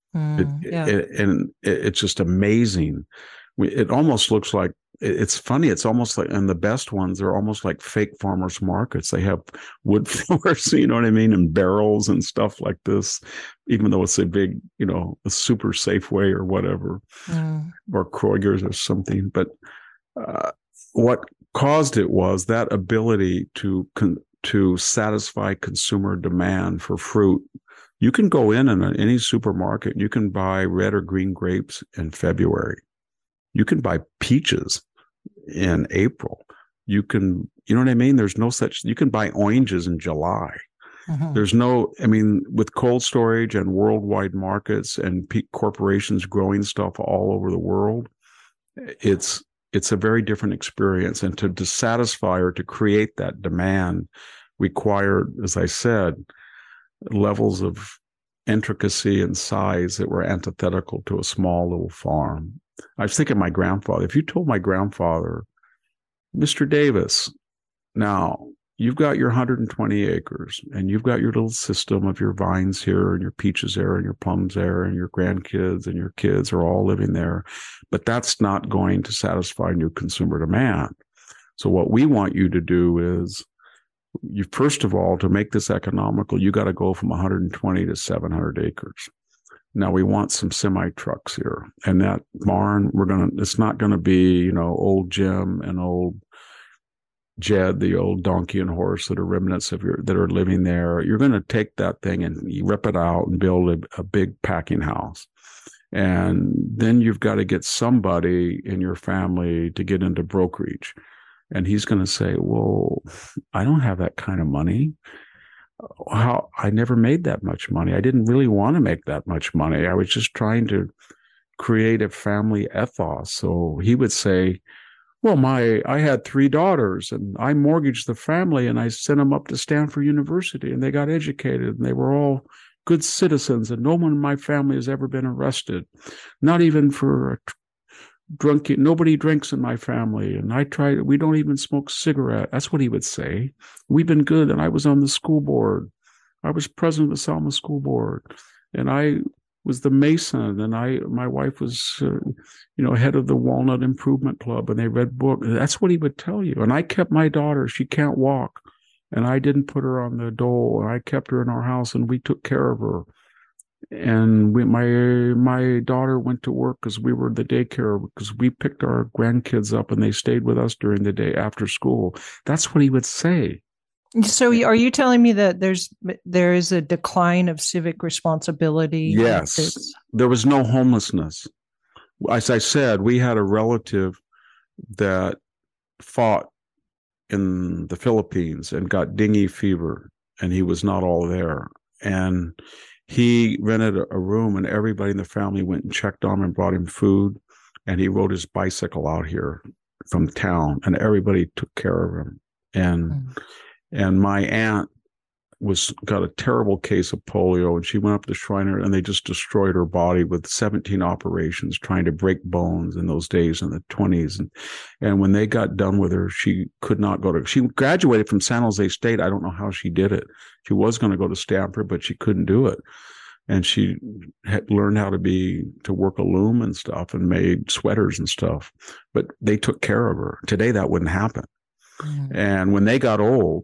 It's just amazing. It almost looks like, it's funny. It's almost like, and the best ones are almost like fake farmers markets. They have wood floors, you know what I mean, and barrels and stuff like this, even though it's a big, a super Safeway or whatever, or Kroger's or something. But what caused it was that ability to satisfy consumer demand for fruit. You can go in any supermarket, you can buy red or green grapes in February. You can buy peaches in April. You can, you know what I mean? There's no such, you can buy oranges in July. There's with cold storage and worldwide markets and corporations growing stuff all over the world, it's a very different experience. And to satisfy or to create that demand required, as I said, levels of intricacy and size that were antithetical to a small little farm. I was thinking of my grandfather. If you told my grandfather, Mr. Davis, now you've got your 120 acres and you've got your little system of your vines here and your peaches there and your plums there and your grandkids and your kids are all living there, but that's not going to satisfy new consumer demand. So what we want you to do is, you first of all, to make this economical, you got to go from 120 to 700 acres. Now we want some semi trucks here, and that barn, it's not going to be, old Jim and old Jed, the old donkey and horse that are remnants that are living there. You're going to take that thing and you rip it out and build a big packing house. And then you've got to get somebody in your family to get into brokerage. And he's going to say, well, I don't have that kind of money. I never made that much money. I didn't really want to make that much money. I was just trying to create a family ethos. So he would say, well, I had 3 daughters and I mortgaged the family and I sent them up to Stanford University and they got educated and they were all good citizens and no one in my family has ever been arrested, not even for drinking. Nobody drinks in my family. And we don't even smoke cigarette. That's what he would say. We've been good. And I was on the school board. I was president of the Selma School Board. And I was the Mason. And my wife was, head of the Walnut Improvement Club. And they read books. That's what he would tell you. And I kept my daughter. She can't walk. And I didn't put her on the dole. I kept her in our house and we took care of her. And my daughter went to work because we were the daycare, because we picked our grandkids up and they stayed with us during the day after school. That's what he would say. So are you telling me that there is a decline of civic responsibility? Yes. There was no homelessness. As I said, we had a relative that fought in the Philippines and got dengue fever, and he was not all there. And he rented a room and everybody in the family went and checked on him and brought him food. And he rode his bicycle out here from town and everybody took care of him. And my aunt got a terrible case of polio, and she went up to Shriner, and they just destroyed her body with 17 operations trying to break bones in those days in the 20s. And when they got done with her, she could not go to. She graduated from San Jose State. I don't know how she did it. She was going to go to Stanford, but she couldn't do it. And she had learned how to work a loom and stuff, and made sweaters and stuff. But they took care of her. Today that wouldn't happen. Mm-hmm. And when they got old,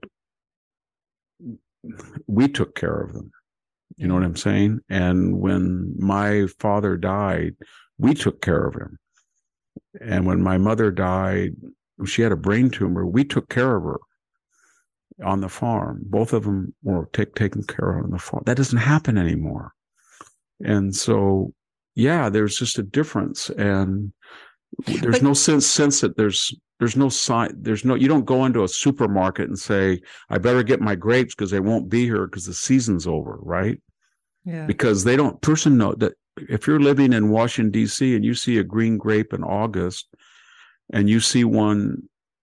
we took care of them. You know what I'm saying? And when my father died, we took care of him. And when my mother died, she had a brain tumor. We took care of her on the farm. Both of them were taken care of on the farm. That doesn't happen anymore. And so, yeah, there's just a difference. And there's no sense that there's no sign. You don't go into a supermarket and say, I better get my grapes because they won't be here because the season's over, right? Yeah. Because they don't, person know that if you're living in Washington, D.C. and you see a green grape in August and you see one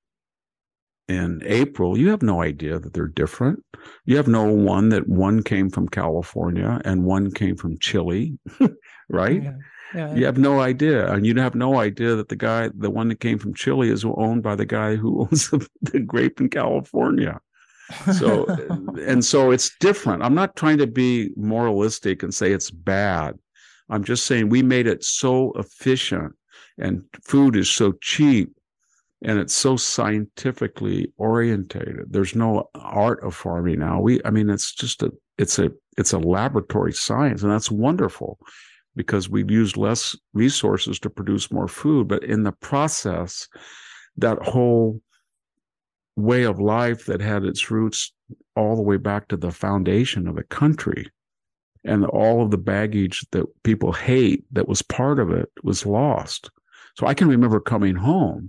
in April, you have no idea that they're different. You have no one that one came from California and one came from Chile, right? Yeah. Yeah. You have no idea. And you'd have no idea that the one that came from Chile is owned by the guy who owns the grape in California. So, and so it's different. I'm not trying to be moralistic and say it's bad. I'm just saying we made it so efficient, and food is so cheap, and it's so scientifically orientated. There's no art of farming now. It's a laboratory science, and that's wonderful, because we've used less resources to produce more food. But in the process, that whole way of life that had its roots all the way back to the foundation of the country, and all of the baggage that people hate that was part of it, was lost. So I can remember coming home,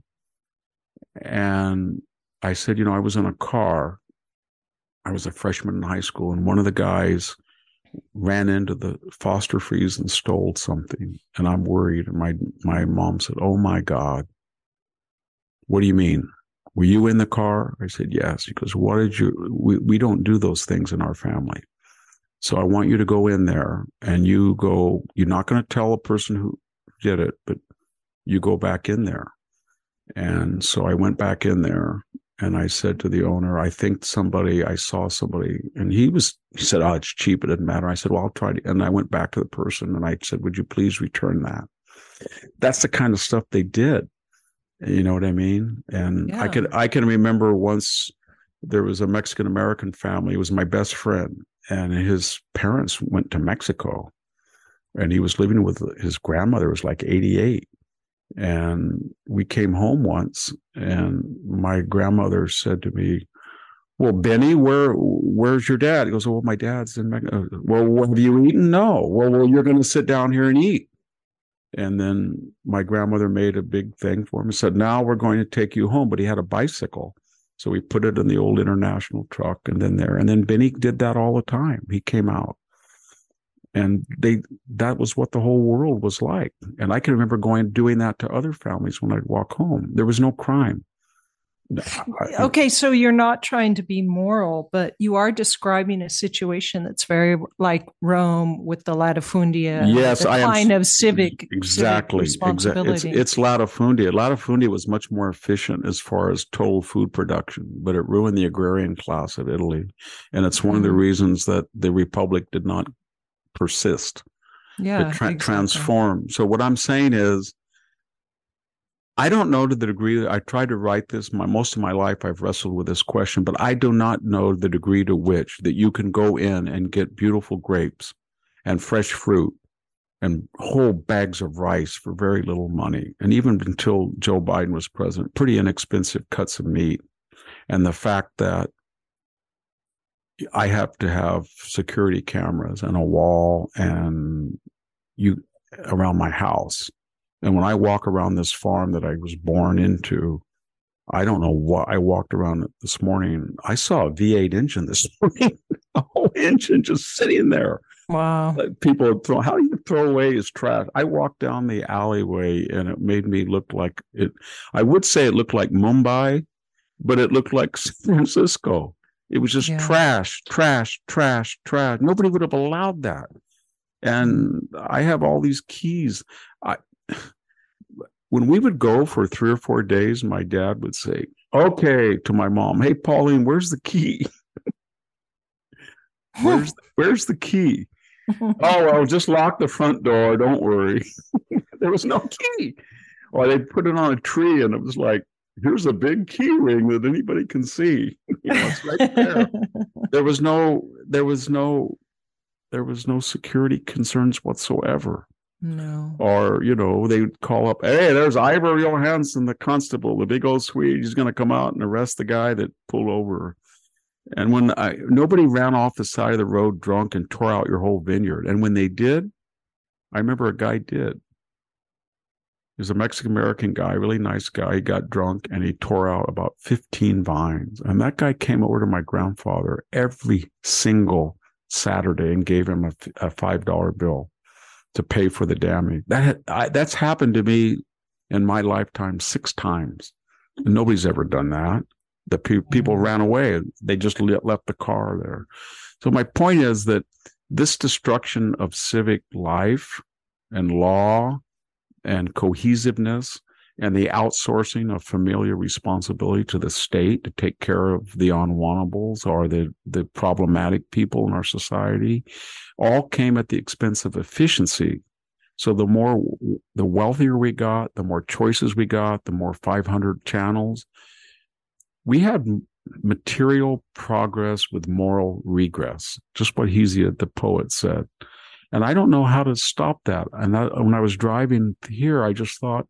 and I said, I was in a car. I was a freshman in high school, and one of the guys ran into the Foster Freeze and stole something, and I'm worried. And my mom said, "Oh my God, what do you mean? Were you in the car?" I said, "Yes." She goes, "What did you? We don't do those things in our family. So I want you to go in there, and you're not going to tell a person who did it, but you go back in there." And so I went back in there, and I said to the owner, I saw somebody, and he said, "Oh, it's cheap. It doesn't matter." I said, "Well, I'll try to," and I went back to the person and I said, "Would you please return that?" That's the kind of stuff they did. You know what I mean? And yeah. I can remember once there was a Mexican-American family. It was my best friend, and his parents went to Mexico, and he was living with his grandmother, who was like 88. And we came home once, and my grandmother said to me, "Well, Benny, where's your dad?" He goes, "Well, my dad's in Mexico." "Well, have you eaten?" "No." Well, you're going to sit down here and eat. And then my grandmother made a big thing for him and said, "Now we're going to take you home." But he had a bicycle, so we put it in the old International truck, and then Benny did that all the time. He came out. And that was what the whole world was like. And I can remember doing that to other families when I'd walk home. There was no crime. Okay, so you're not trying to be moral, but you are describing a situation that's very like Rome with the latifundia. Yes, the kind of civic responsibility. Exactly. It's latifundia. Latifundia was much more efficient as far as total food production, but it ruined the agrarian class of Italy. And it's one of the reasons that the Republic did not persist. Yeah, transform. So what I'm saying is, I don't know to the degree that I tried to write this. Most of my life, I've wrestled with this question, but I do not know the degree to which that you can go in and get beautiful grapes and fresh fruit and whole bags of rice for very little money. And even until Joe Biden was president, pretty inexpensive cuts of meat. And the fact that I have to have security cameras and a wall and around my house. And when I walk around this farm that I was born into, I don't know what I walked around it this morning. I saw a V8 engine this morning, a whole engine just sitting there. Wow. Like people would how do you throw away his trash? I walked down the alleyway and it made me look like it. I would say it looked like Mumbai, but it looked like San Francisco. It was just Yeah. trash, trash, trash, trash. Nobody would have allowed that. And I have all these keys. When we would go for 3 or 4 days, my dad would say, okay, to my mom, hey, Pauline, where's the key? Where's the key? Oh, well, just lock the front door. Don't worry. There was no key. Or they put it on a tree and it was like, here's a big key ring that anybody can see. It's right there. There was no security concerns whatsoever. No. Or, they'd call up, hey, there's Ivor Johansson, the constable, the big old Swede. He's going to come out and arrest the guy that pulled over. And when nobody ran off the side of the road drunk and tore out your whole vineyard. And when they did, I remember a guy did. He was a Mexican-American guy, really nice guy. He got drunk and he tore out about 15 vines. And that guy came over to my grandfather every single Saturday and gave him a $5 bill to pay for the damage. That's happened to me in my lifetime 6 times. And nobody's ever done that. The people ran away. They just left the car there. So my point is that this destruction of civic life and law and cohesiveness and the outsourcing of familial responsibility to the state to take care of the unwantables or the problematic people in our society all came at the expense of efficiency. So the wealthier we got, the more choices we got, the more 500 channels. We had material progress with moral regress, just what Hesiod, the poet, said. And I don't know how to stop that. And when I was driving here, I just thought,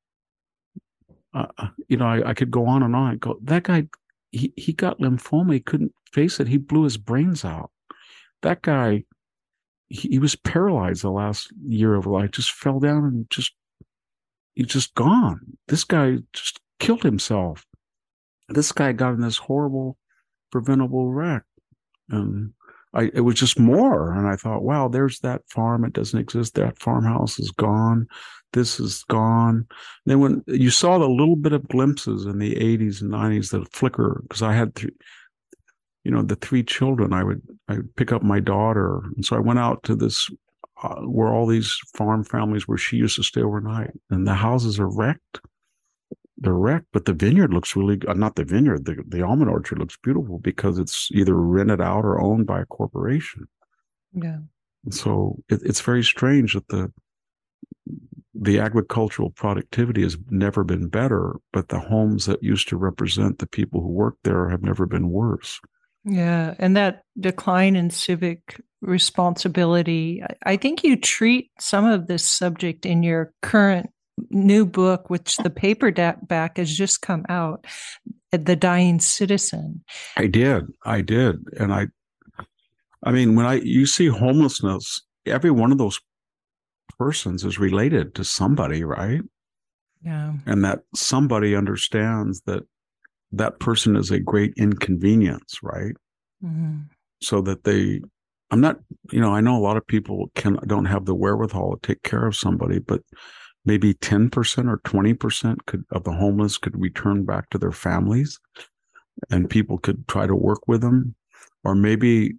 I could go on and on. Go, that guy, he got lymphoma. He couldn't face it. He blew his brains out. That guy, he was paralyzed the last year of life, just fell down and he's just gone. This guy just killed himself. This guy got in this horrible, preventable wreck. And it was just more. And I thought, wow, there's that farm. It doesn't exist. That farmhouse is gone. This is gone. Then when you saw the little bit of glimpses in the 80s and 90s that flicker, because I had the 3 children, I would pick up my daughter. And so I went out to this, where all these farm families where she used to stay overnight, and the houses are wrecked. They're wrecked, but the vineyard looks really good. Not the vineyard, the almond orchard looks beautiful because it's either rented out or owned by a corporation. Yeah. And so it's very strange that the agricultural productivity has never been better, but the homes that used to represent the people who work there have never been worse. Yeah. And that decline in civic responsibility, I think you treat some of this subject in your current new book, which the paperback has just come out, The Dying Citizen. I did. And I mean, when you see homelessness, every one of those persons is related to somebody, right? Yeah. And that somebody understands that person is a great inconvenience, right? Mm-hmm. So that I know a lot of people don't have the wherewithal to take care of somebody, but maybe 10% or 20% of the homeless could return back to their families, and people could try to work with them. Or maybe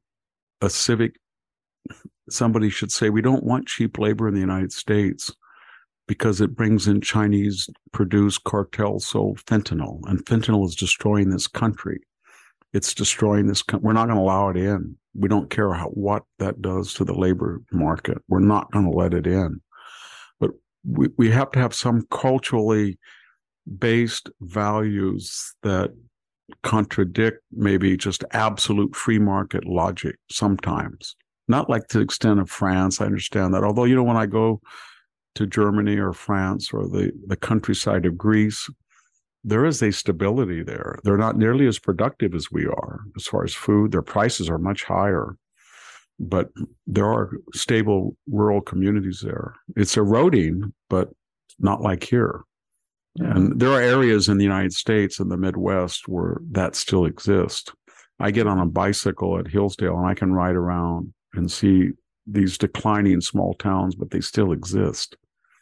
somebody should say, we don't want cheap labor in the United States because it brings in Chinese produced cartel sold fentanyl, and fentanyl is destroying this country. It's destroying this country. We're not going to allow it in. We don't care what that does to the labor market. We're not going to let it in. But we have to have some culturally based values that contradict maybe just absolute free market logic sometimes. Not like to the extent of France. I understand that. Although, when I go to Germany or France or the countryside of Greece, there is a stability there. They're not nearly as productive as we are as far as food. Their prices are much higher. But there are stable rural communities there. It's eroding, but not like here. Yeah. And there are areas in the United States in the Midwest where that still exists. I get on a bicycle at Hillsdale and I can ride around and see these declining small towns, but they still exist.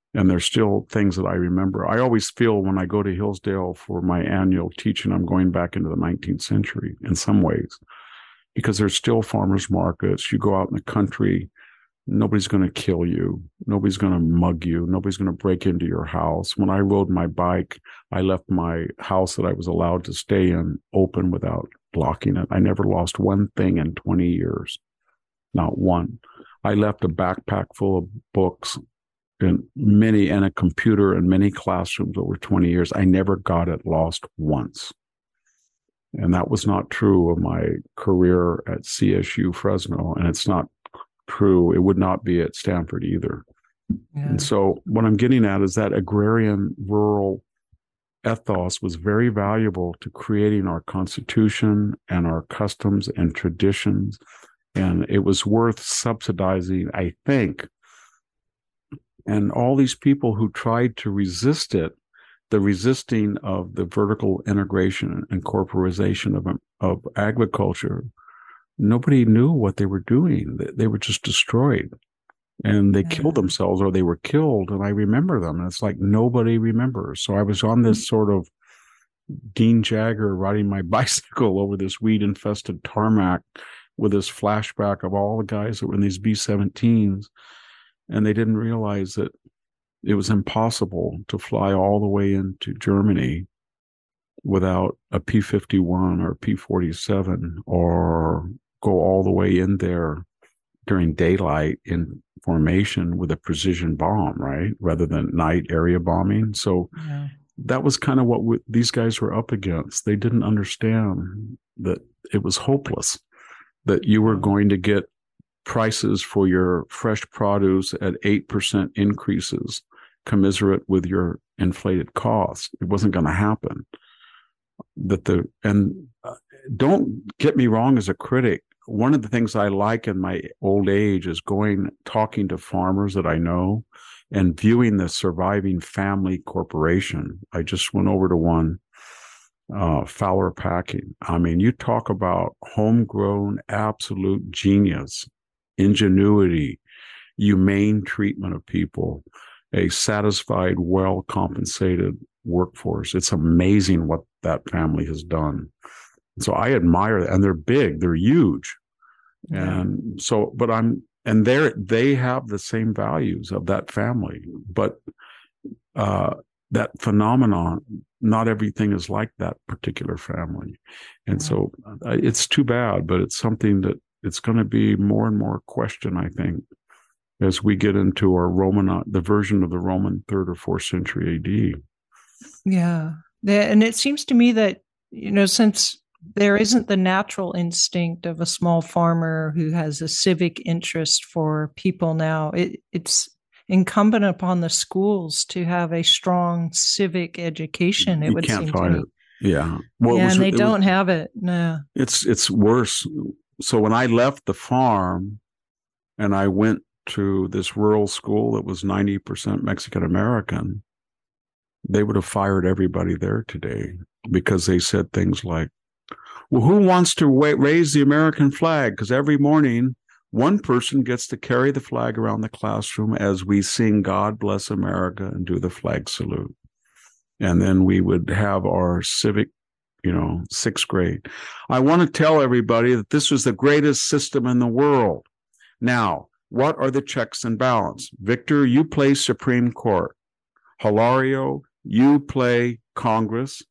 And there's still things that I remember. I always feel when I go to Hillsdale for my annual teaching, I'm going back into the 19th century in some ways, because there's still farmers markets. You go out in the country, nobody's going to kill you. Nobody's going to mug you. Nobody's going to break into your house. When I rode my bike, I left my house that I was allowed to stay in open without locking it. I never lost one thing in 20 years. Not one. I left a backpack full of books and a computer in many classrooms over 20 years. I never got it lost once. And that was not true of my career at CSU Fresno. And it's not true. It would not be at Stanford either. Yeah. And so what I'm getting at is that agrarian rural ethos was very valuable to creating our Constitution and our customs and traditions. And it was worth subsidizing, I think. And all these people who tried to resist it, the resisting of the vertical integration and corporatization of agriculture, nobody knew what they were doing. They were just destroyed. And they killed themselves, or they were killed. And I remember them. And it's like nobody remembers. So I was on this sort of Dean Jagger riding my bicycle over this weed-infested tarmac with this flashback of all the guys that were in these B-17s. And they didn't realize that it was impossible to fly all the way into Germany without a P-51 or P-47, or go all the way in there during daylight in formation with a precision bomb, right? Rather than night area bombing. So that was kind of what these guys were up against. They didn't understand that it was hopeless, that you were going to get prices for your fresh produce at 8% increases commensurate with your inflated costs. It wasn't going to happen. Don't get me wrong as a critic. One of the things I like in my old age is talking to farmers that I know and viewing the surviving family corporation. I just went over to one, Fowler Packing. I mean, you talk about homegrown, absolute genius, ingenuity, humane treatment of people, a satisfied, well-compensated workforce. It's amazing what that family has done. So I admire that. And they're big, they're huge. And so, they have the same values of that family, but that phenomenon, not everything is like that particular family. And so it's too bad, but it's something that it's going to be more and more questioned, I think, as we get into our the version of the Roman 3rd or 4th century AD. Yeah. And it seems to me that, since there isn't the natural instinct of a small farmer who has a civic interest for people now, it's incumbent upon the schools to have a strong civic education. You can't find it. Yeah. Well, and they don't have it. No. It's worse. So when I left the farm and I went to this rural school that was 90% Mexican American, they would have fired everybody there today, because they said things like, well, who wants to raise the American flag? Because every morning, one person gets to carry the flag around the classroom as we sing God Bless America and do the flag salute. And then we would have our civic, 6th grade. I want to tell everybody that this was the greatest system in the world. Now, what are the checks and balance? Victor, you play Supreme Court. Hilario, you play Congress.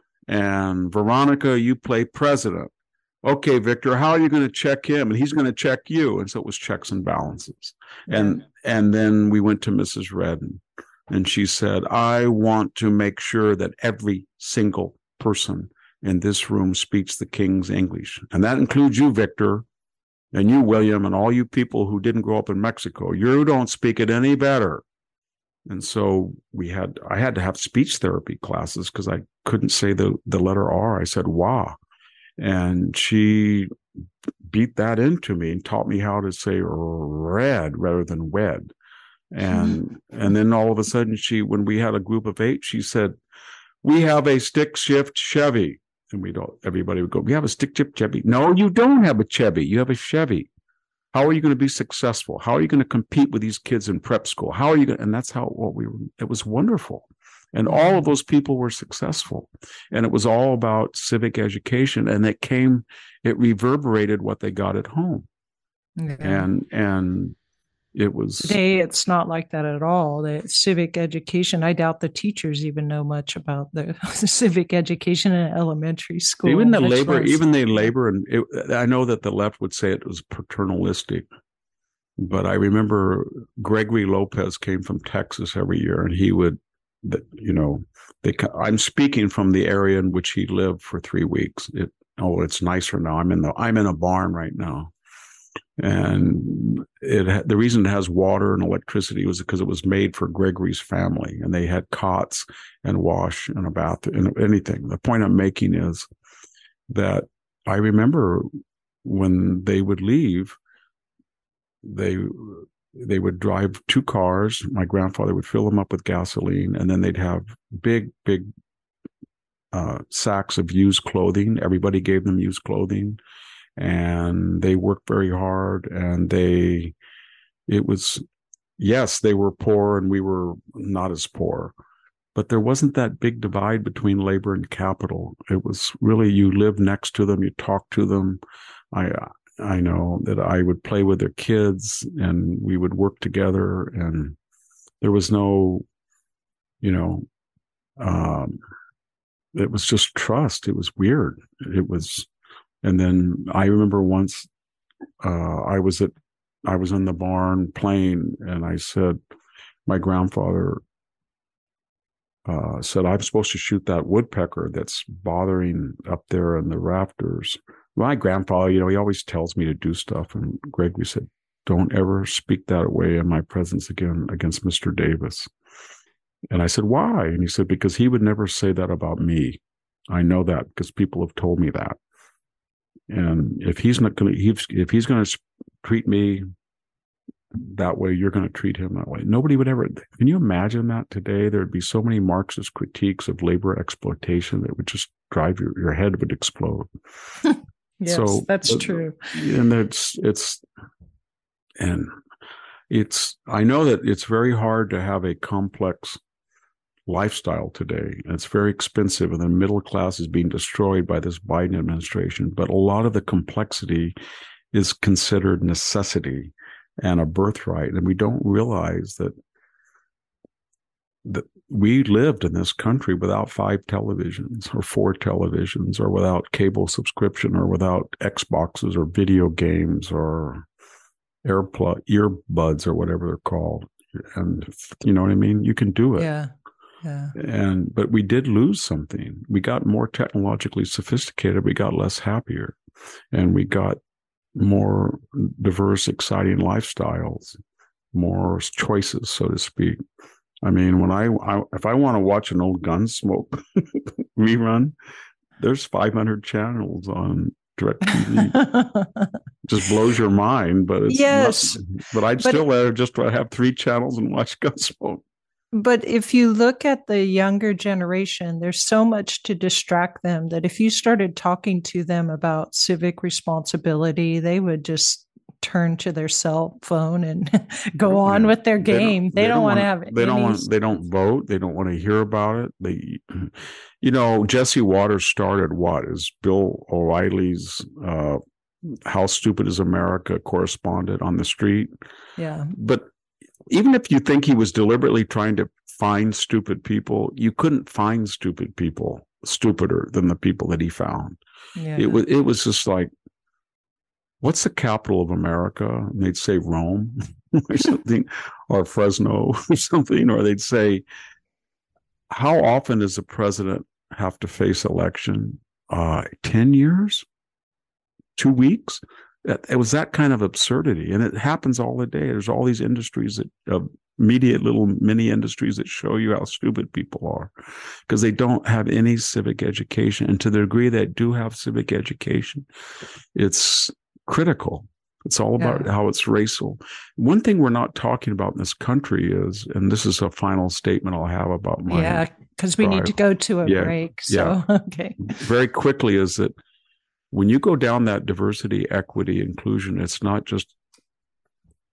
And Veronica, you play president. Okay, Victor, how are you going to check him? And he's going to check you. And so it was checks and balances. And then we went to Mrs. Redden, and she said, I want to make sure that every single person in this room speaks the King's English. And that includes you, Victor, and you, William, and all you people who didn't grow up in Mexico. You don't speak it any better. And so I had to have speech therapy classes because I couldn't say the letter R. I said, wah. And she beat that into me and taught me how to say red rather than wed. And then all of a sudden when we had a group of 8, she said, we have a stick shift Chevy. And everybody would go, we have a stick shift Chevy. No, you don't have a Chevy. You have a Chevy. How are you going to be successful? How are you going to compete with these kids in prep school? How are you going? And that's how it was wonderful. And all of those people were successful. And it was all about civic education. And it reverberated what they got at home. Yeah. And it was. Today, it's not like that at all. The civic education, I doubt the teachers even know much about the civic education in elementary school. Even the labor, and I know that the left would say it was paternalistic. But I remember Gregory Lopez came from Texas every year, and he would, I'm speaking from the area in which he lived for 3 weeks. It's nicer now. I'm in a barn right now, and the reason it has water and electricity was because it was made for Gregory's family, and they had cots and wash and a bath and anything. The point I'm making is that I remember when they would leave, they would drive 2 cars. My grandfather would fill them up with gasoline, and then they'd have big sacks of used clothing. Everybody gave them used clothing, and they worked very hard. And they were poor, and we were not as poor, but there wasn't that big divide between labor and capital. It was really, you lived next to them, you talked to them. I know that I would play with their kids, and we would work together, and there was no, it was just trust. It was weird. And then I remember once, I was in the barn playing, and I said, my grandfather said, I'm supposed to shoot that woodpecker that's bothering up there in the rafters. My grandfather, he always tells me to do stuff. And Gregory said, don't ever speak that way in my presence again against Mr. Davis. And I said, why? And he said, because he would never say that about me. I know that because people have told me that. And if he's going to treat me that way, you're going to treat him that way. Nobody would ever. Can you imagine that today? There'd be so many Marxist critiques of labor exploitation that would just drive your head would explode. Yes, so that's true. And I know that it's very hard to have a complex lifestyle today. It's very expensive, and the middle class is being destroyed by this Biden administration. But a lot of the complexity is considered necessity and a birthright. And we don't realize that we lived in this country without 5 televisions or 4 televisions, or without cable subscription, or without Xboxes or video games or earbuds or whatever they're called. And you know what I mean? You can do it. Yeah. But we did lose something. We got more technologically sophisticated. We got less happier, and we got more diverse, exciting lifestyles, more choices, so to speak. I mean, if I want to watch an old Gunsmoke rerun, there's 500 channels on DirecTV. Just blows your mind, but it's yes. But I'd still rather just have 3 channels and watch Gunsmoke. But if you look at the younger generation, there's so much to distract them that if you started talking to them about civic responsibility, they would just turn to their cell phone and go on with their game. They don't want to have they don't vote. They don't want to hear about it. Jesse Waters started as Bill O'Reilly's How Stupid is America correspondent on the street. Yeah. But even if you think he was deliberately trying to find stupid people, you couldn't find stupid people stupider than the people that he found. Yeah. It was just like, what's the capital of America? And they'd say Rome or something, or Fresno or something, or they'd say, how often does the president have to face election? 10 years? 2 weeks? It was that kind of absurdity. And it happens all the day. There's all these industries immediate little mini industries that show you how stupid people are, because they don't have any civic education. And to the degree they do have civic education, it's critical. It's all about how it's racial. One thing we're not talking about in this country is, and this is a final statement I'll have about my because we need to go to a break. So okay. Very quickly, is that when you go down that diversity, equity, inclusion, it's not just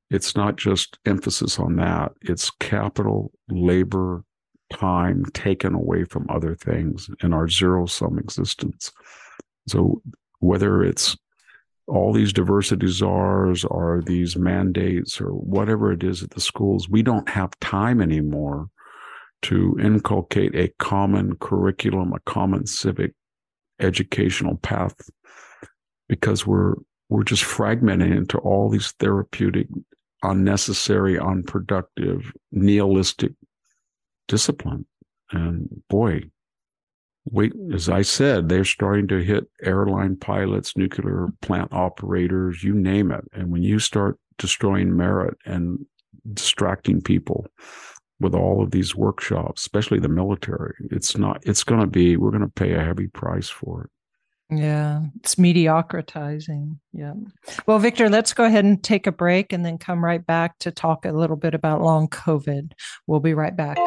it's not just emphasis on that. It's capital, labor, time taken away from other things in our zero-sum existence. So whether it's all these diversity czars or these mandates or whatever it is at the schools, we don't have time anymore to inculcate a common curriculum, a common civic educational path, because we're just fragmenting into all these therapeutic, unnecessary, unproductive, nihilistic discipline. And boy, wait, as I said, they're starting to hit airline pilots, nuclear plant operators, you name it. And when you start destroying merit and distracting people with all of these workshops, especially the military, we're going to pay a heavy price for it. Yeah, it's mediocratizing. Yeah. Well, Victor, let's go ahead and take a break and then come right back to talk a little bit about long COVID. We'll be right back.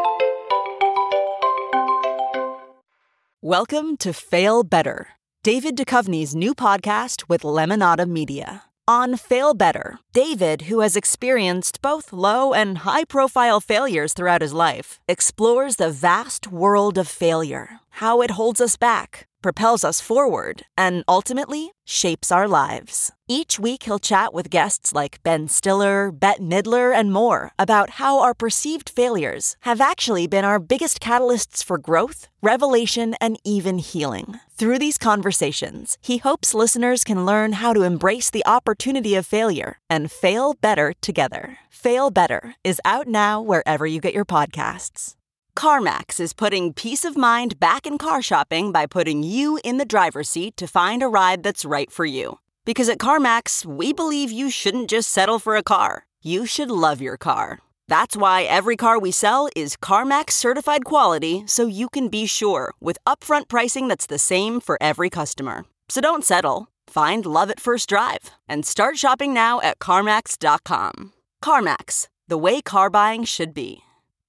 Welcome to Fail Better, David Duchovny's new podcast with Lemonada Media. On Fail Better, David, who has experienced both low and high-profile failures throughout his life, explores the vast world of failure, how it holds us back, propels us forward, and ultimately shapes our lives. Each week, he'll chat with guests like Ben Stiller, Bette Midler, and more about how our perceived failures have actually been our biggest catalysts for growth, revelation, and even healing. Through these conversations, he hopes listeners can learn how to embrace the opportunity of failure and fail better together. Fail Better is out now wherever you get your podcasts. CarMax is putting peace of mind back in car shopping by putting you in the driver's seat to find a ride that's right for you. Because at CarMax, we believe you shouldn't just settle for a car. You should love your car. That's why every car we sell is CarMax certified quality, so you can be sure with upfront pricing that's the same for every customer. So don't settle. Find love at first drive and start shopping now at CarMax.com. CarMax, the way car buying should be.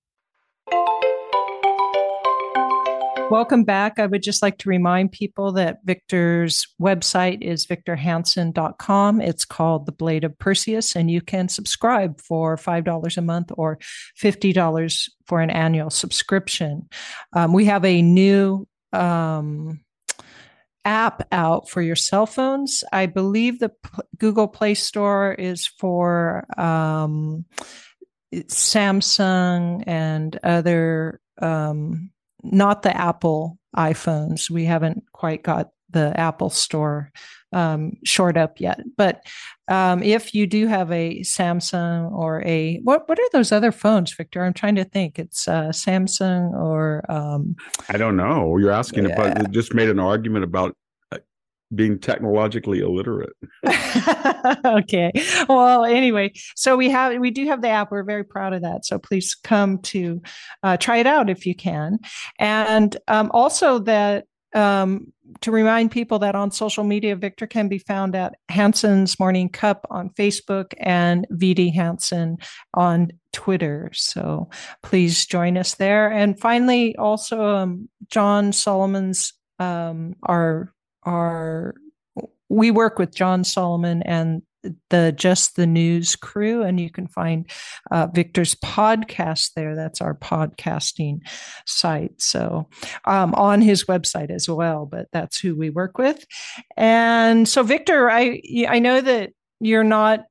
Welcome back. I would just like to remind people that Victor's website is victorhansen.com. It's called The Blade of Perseus, and you can subscribe for $5 a month or $50 for an annual subscription. We have a new app out for your cell phones. I believe the Google Play Store is for Samsung and other not the Apple iPhones. We haven't quite got the Apple Store shored up yet. But if you do have a Samsung or what are those other phones, Victor? I'm trying to think. It's Samsung or I don't know. You're asking about. You just made an argument about being technologically illiterate. Okay. Well, anyway, so we do have the app. We're very proud of that. So please come to try it out if you can. And also that to remind people that on social media, Victor can be found at Hansen's Morning Cup on Facebook and VD Hansen on Twitter. So please join us there. And finally, also John Solomon's we work with John Solomon and the Just the News crew, and you can find Victor's podcast there. That's our podcasting site. So on his website as well, but that's who we work with. And so, Victor, I know that you're not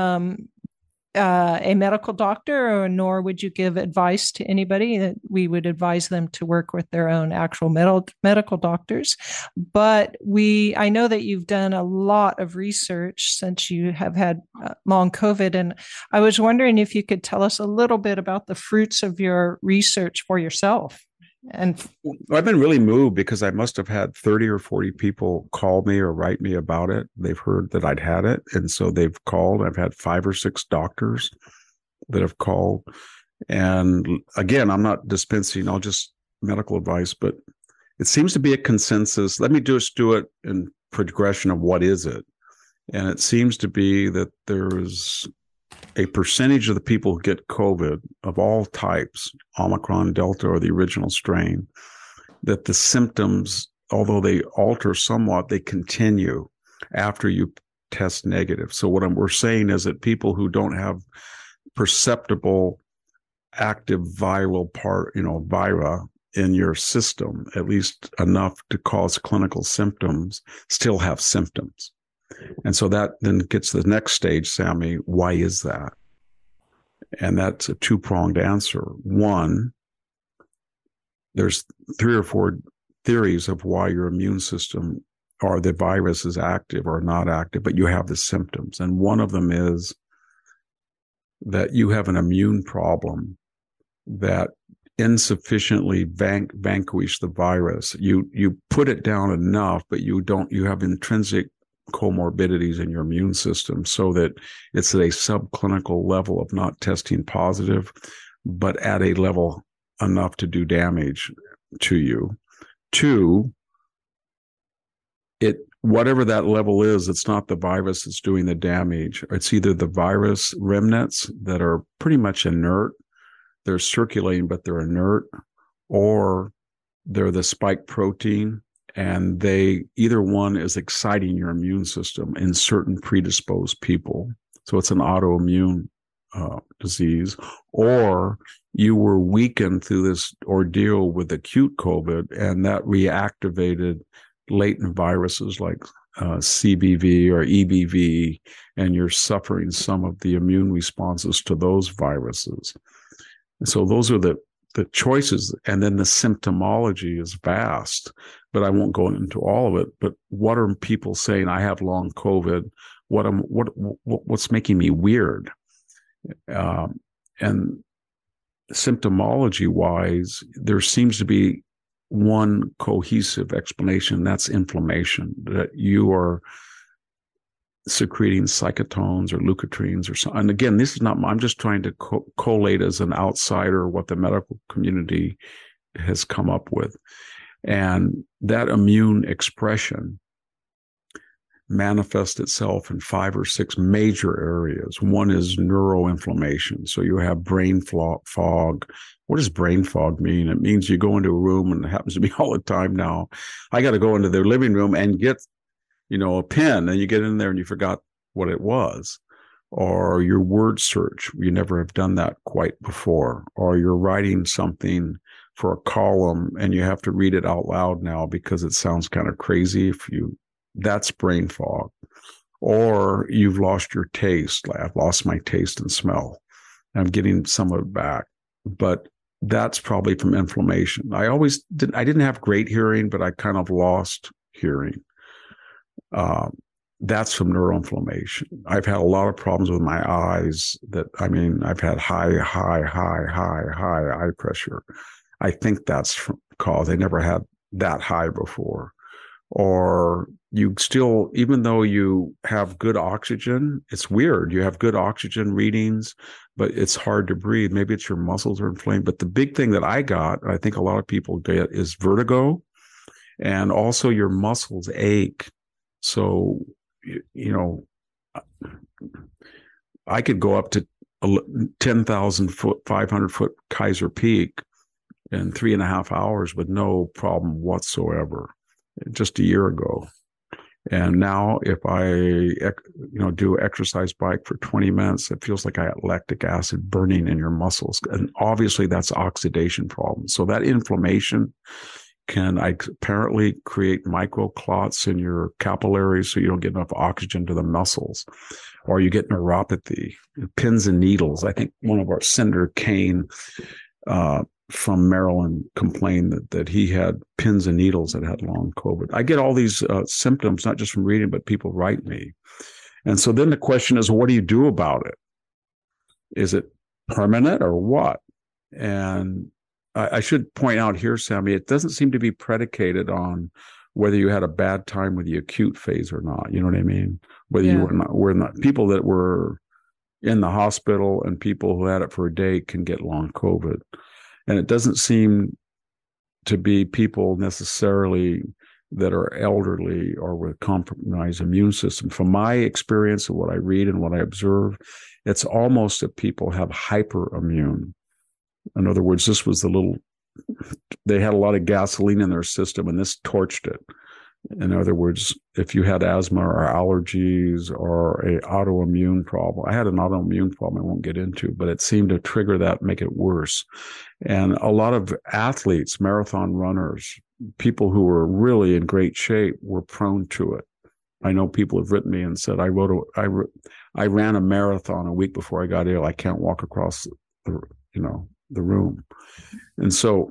a medical doctor, nor would you give advice to anybody. That we would advise them to work with their own actual medical doctors. But I know that you've done a lot of research since you have had long COVID. And I was wondering if you could tell us a little bit about the fruits of your research for yourself. And I've been really moved because I must have had 30 or 40 people call me or write me about it. They've heard that I'd had it. And so they've called. I've had 5 or 6 doctors that have called. And again, I'm not dispensing all just medical advice, but it seems to be a consensus. Let me just do it in progression of what is it. And it seems to be that there's a percentage of the people who get COVID of all types, Omicron, Delta, or the original strain, that the symptoms, although they alter somewhat, they continue after you test negative. So we're saying is that people who don't have perceptible active viral vira in your system, at least enough to cause clinical symptoms, still have symptoms. And so that then gets to the next stage, Sammy. Why is that? And that's a two-pronged answer. One, there's 3 or 4 theories of why your immune system or the virus is active or not active, but you have the symptoms. And one of them is that you have an immune problem that insufficiently vanquish the virus. You put it down enough, but you have intrinsic comorbidities in your immune system so that it's at a subclinical level of not testing positive, but at a level enough to do damage to you. 2, whatever that level is, it's not the virus that's doing the damage. It's either the virus remnants that are pretty much inert, they're circulating, but they're inert, or they're the spike protein, and either one is exciting your immune system in certain predisposed people. So it's an autoimmune disease, or you were weakened through this ordeal with acute COVID, and that reactivated latent viruses like CBV or EBV, and you're suffering some of the immune responses to those viruses. And so those are the choices. And then the symptomology is vast, but I won't go into all of it. But what are people saying? I have long COVID. What's making me weird? And symptomology wise, there seems to be one cohesive explanation. That's inflammation, that you are secreting cytotones or leukotrienes or something. And again, this is not, I'm just trying to collate as an outsider what the medical community has come up with. And that immune expression manifests itself in 5 or 6 major areas. One is neuroinflammation. So you have brain fog. What does brain fog mean? It means you go into a room, and it happens to be all the time now. I got to go into their living room and get, a pen, and you get in there and you forgot what it was. Or your word search, you never have done that quite before. Or you're writing something for a column and you have to read it out loud now because it sounds kind of crazy. That's brain fog. Or you've lost your taste. Like, I've lost my taste and smell. I'm getting some of it back. But that's probably from inflammation. I didn't have great hearing, but I kind of lost hearing. That's from neuroinflammation. I've had a lot of problems with my eyes I've had high eye pressure. I think that's because I never had that high before. Or you still, even though you have good oxygen, it's weird. You have good oxygen readings, but it's hard to breathe. Maybe it's your muscles are inflamed. But the big thing that I got, and I think a lot of people get, is vertigo. And also your muscles ache. So, I could go up to 10,000 foot, 500 foot Kaiser Peak in 3.5 hours with no problem whatsoever, just a year ago. And now if I, do exercise bike for 20 minutes, it feels like I have lactic acid burning in your muscles. And obviously that's oxidation problems. So that inflammation can apparently create microclots in your capillaries so you don't get enough oxygen to the muscles, or you get neuropathy, pins and needles. I think one of our Senator Kane from Maryland complained that he had pins and needles that had long COVID. I get all these symptoms, not just from reading, but people write me. And so then the question is, what do you do about it? Is it permanent or what? And I should point out here, Sammy, it doesn't seem to be predicated on whether you had a bad time with the acute phase or not. You know what I mean? Whether you were not people that were in the hospital and people who had it for a day can get long COVID. And it doesn't seem to be people necessarily that are elderly or with compromised immune system. From my experience of what I read and what I observe, it's almost that people have hyperimmune. In other words, they had a lot of gasoline in their system and this torched it. In other words, if you had asthma or allergies or a autoimmune problem, I had an autoimmune problem I won't get into, but it seemed to trigger that, make it worse. And a lot of athletes, marathon runners, people who were really in great shape were prone to it. I know people have written me and said, I ran a marathon a week before I got ill. I can't walk across the room. And so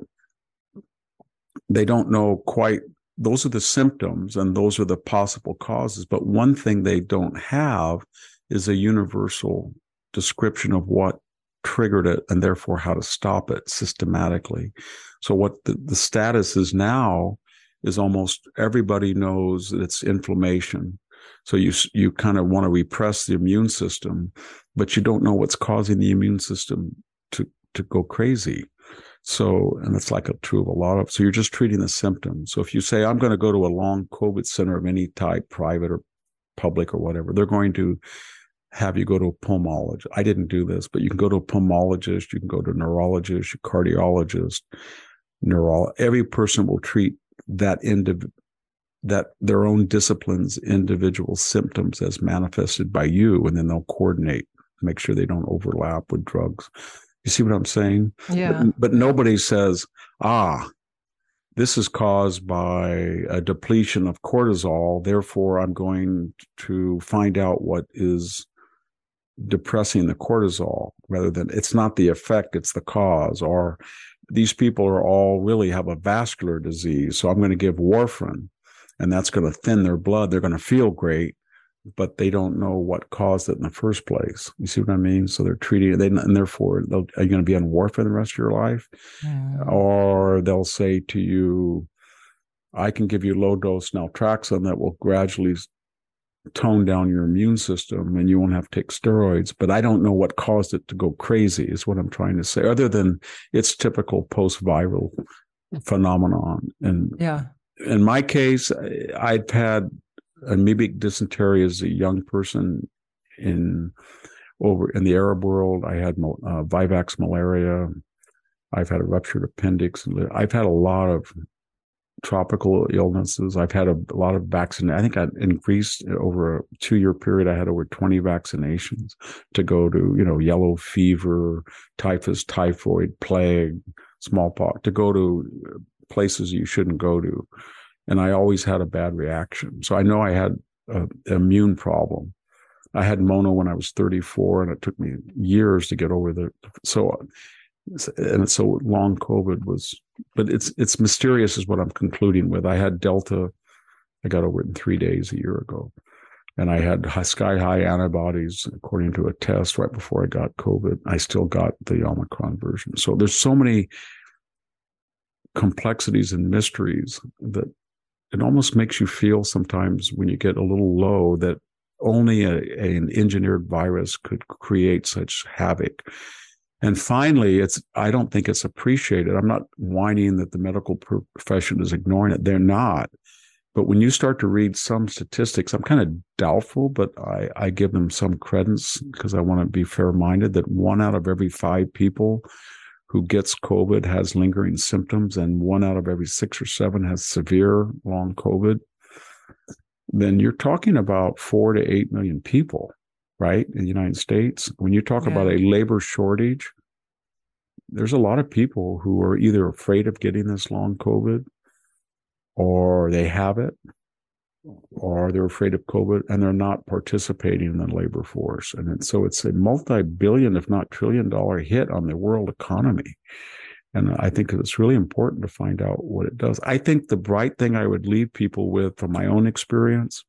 they don't know quite, those are the symptoms and those are the possible causes. But one thing they don't have is a universal description of what triggered it and therefore how to stop it systematically. So what the status is now is almost everybody knows that it's inflammation. So you kind of want to repress the immune system, but you don't know what's causing the immune system to go crazy. So, and it's like true of a lot of, so you're just treating the symptoms. So if you say, I'm going to go to a long COVID center of any type, private or public or whatever, they're going to have you go to a pulmonologist. I didn't do this, but you can go to a pulmonologist, you can go to a neurologist, a cardiologist, every person will treat that their own discipline's individual symptoms as manifested by you, and then they'll coordinate, make sure they don't overlap with drugs. You see what I'm saying? Yeah. But nobody says, this is caused by a depletion of cortisol. Therefore, I'm going to find out what is depressing the cortisol, rather than it's not the effect, it's the cause. Or these people are all really have a vascular disease. So I'm going to give warfarin and that's going to thin their blood. They're going to feel great, but they don't know what caused it in the first place. You see what I mean? So they're treating it, and therefore, are you going to be on warfarin the rest of your life? Or they'll say to you, I can give you low dose naltrexone that will gradually tone down your immune system and you won't have to take steroids, but I don't know what caused it to go crazy is what I'm trying to say, other than its typical post-viral phenomenon. And in my case, I've had amoebic dysentery as a young person over in the Arab world. I had Vivax malaria. I've had a ruptured appendix. I've had a lot of tropical illnesses. I've had a lot of vaccinations. I think in Greece over a 2-year period, I had over 20 vaccinations to go to, yellow fever, typhus, typhoid, plague, smallpox, to go to places you shouldn't go to. And I always had a bad reaction. So I know I had an immune problem. I had mono when I was 34, and it took me years to get over so long COVID was, but it's mysterious is what I'm concluding with. I had Delta. I got over it in 3 days a year ago. And I had sky high antibodies according to a test right before I got COVID. I still got the Omicron version. So there's so many complexities and mysteries that it almost makes you feel sometimes when you get a little low that only an engineered virus could create such havoc. And finally, I don't think it's appreciated. I'm not whining that the medical profession is ignoring it. They're not. But when you start to read some statistics, I'm kind of doubtful, but I give them some credence because I want to be fair-minded, that 1 out of every 5 people who gets COVID has lingering symptoms, and 1 out of every 6 or 7 has severe long COVID. Then you're talking about 4 to 8 million people, right, in the United States. When you talk about a labor shortage, there's a lot of people who are either afraid of getting this long COVID, or they have it, or they're afraid of COVID and they're not participating in the labor force. And so it's a multi-billion, if not trillion-dollar hit on the world economy. And I think it's really important to find out what it does. I think the bright thing I would leave people with from my own experience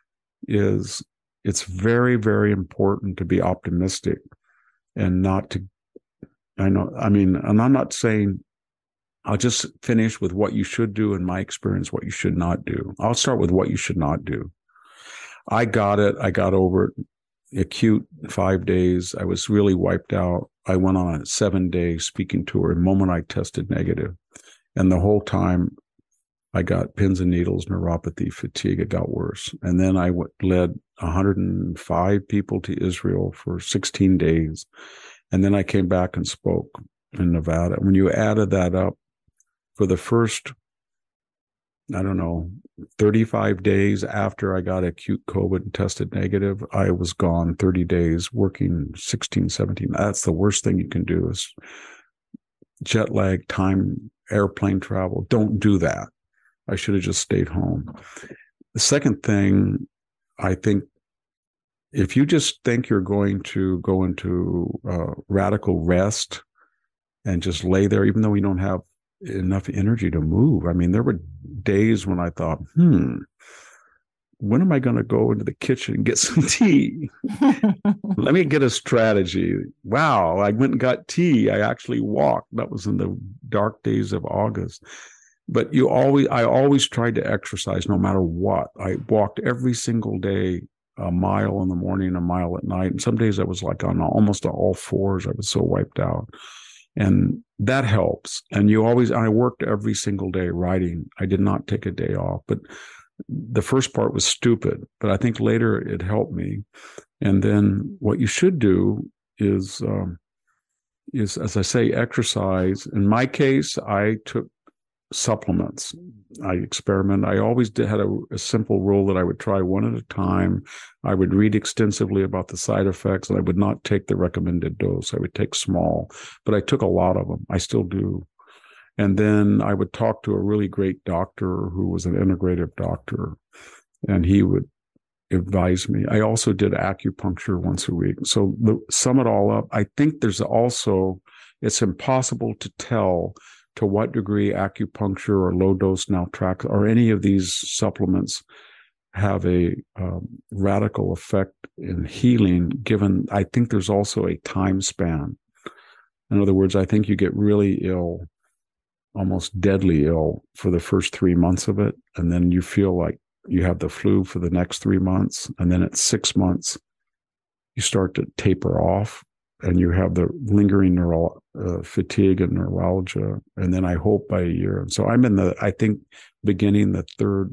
is it's very, very important to be optimistic and not to, and I'm not saying, I'll just finish with what you should do in my experience, what you should not do. I'll start with what you should not do. I got it. I got over it. Acute 5 days. I was really wiped out. I went on a 7-day speaking tour the moment I tested negative. And the whole time I got pins and needles, neuropathy, fatigue. It got worse. And then I led 105 people to Israel for 16 days. And then I came back and spoke in Nevada. When you added that up, for the first I don't know, 35 days after I got acute COVID and tested negative, I was gone 30 days working 16, 17. That's the worst thing you can do is jet lag, time, airplane travel. Don't do that. I should have just stayed home. The second thing, I think, if you just think you're going to go into radical rest and just lay there, even though you don't have enough energy to move. I mean, there were days when I thought, when am I going to go into the kitchen and get some tea? Let me get a strategy. Wow, I went and got tea. I actually walked. That was in the dark days of August. But I always tried to exercise no matter what. I walked every single day, a mile in the morning, a mile at night. And some days I was like on almost all fours. I was so wiped out. And that helps. And I worked every single day writing. I did not take a day off, but the first part was stupid, but I think later it helped me. And then what you should do is, as I say, exercise. In my case, I took supplements. I experiment. I always had a simple rule that I would try one at a time. I would read extensively about the side effects, and I would not take the recommended dose. I would take small, but I took a lot of them. I still do. And then I would talk to a really great doctor who was an integrative doctor, and he would advise me. I also did acupuncture once a week. So sum it all up, I think it's impossible to tell to what degree acupuncture or low dose naltrexone or any of these supplements have a radical effect in healing, given I think there's also a time span. In other words, I think you get really ill, almost deadly ill for the first 3 months of it. And then you feel like you have the flu for the next 3 months. And then at 6 months, you start to taper off and you have the lingering fatigue and neuralgia. And then I hope by a year. So I'm beginning the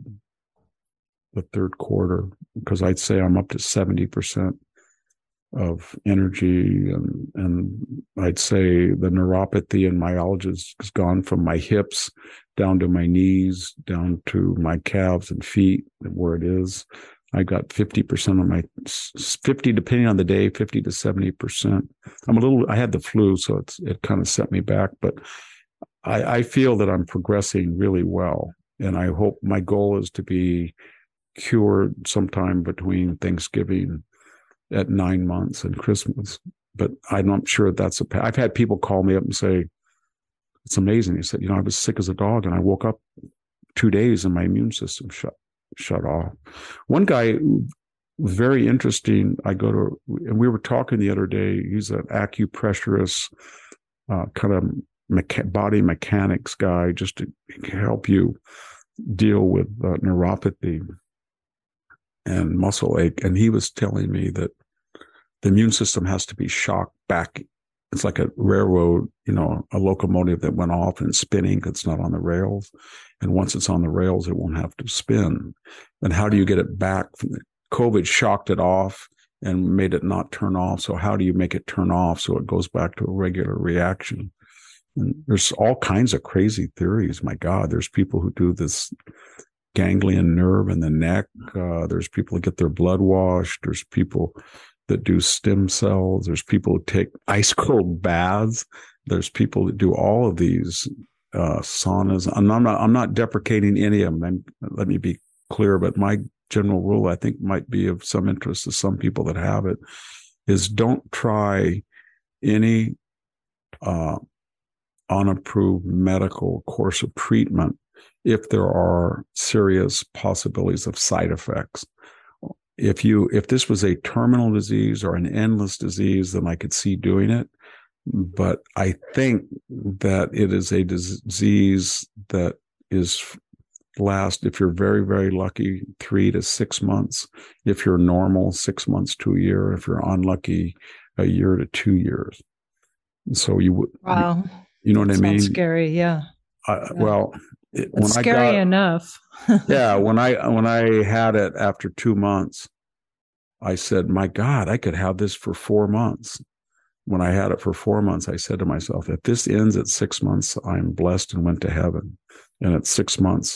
third quarter, because I'd say I'm up to 70% of energy. And I'd say the neuropathy and myalgia has gone from my hips down to my knees, down to my calves and feet, where it is. I got 50% of my 50, depending on the day, 50 to 70%. I had the flu, so it kind of set me back, but I feel that I'm progressing really well. And I hope my goal is to be cured sometime between Thanksgiving at 9 months and Christmas. But I'm not sure that's I've had people call me up and say, it's amazing. He said, I was sick as a dog and I woke up 2 days and my immune system shut off. One guy, very interesting, and we were talking the other day, he's an acupressurist, kind of body mechanics guy, just to help you deal with neuropathy and muscle ache. And he was telling me that the immune system has to be shocked back. It's like a railroad, a locomotive that went off and spinning because it's not on the rails. And once it's on the rails, it won't have to spin. And how do you get it back? COVID shocked it off and made it not turn off. So how do you make it turn off so it goes back to a regular reaction? And there's all kinds of crazy theories. My God, there's people who do this ganglion nerve in the neck. There's people who get their blood washed. There's people that do stem cells. There's people who take ice cold baths. There's people that do all of these saunas. I'm not deprecating any of them. Let me be clear, but my general rule, I think, might be of some interest to some people that have it, is don't try any unapproved medical course of treatment if there are serious possibilities of side effects. If this was a terminal disease or an endless disease, then I could see doing it. But I think that it is a disease that lasts, if you're very, very lucky, 3 to 6 months. If you're normal, 6 months to a year. If you're unlucky, a year to 2 years. So you would, wow, you know what I mean? Scary, yeah. Well, it's scary enough. Yeah, when I had it after 2 months, I said, my God, I could have this for 4 months. When I had it for 4 months, I said to myself, if this ends at 6 months, I'm blessed and went to heaven. And at 6 months,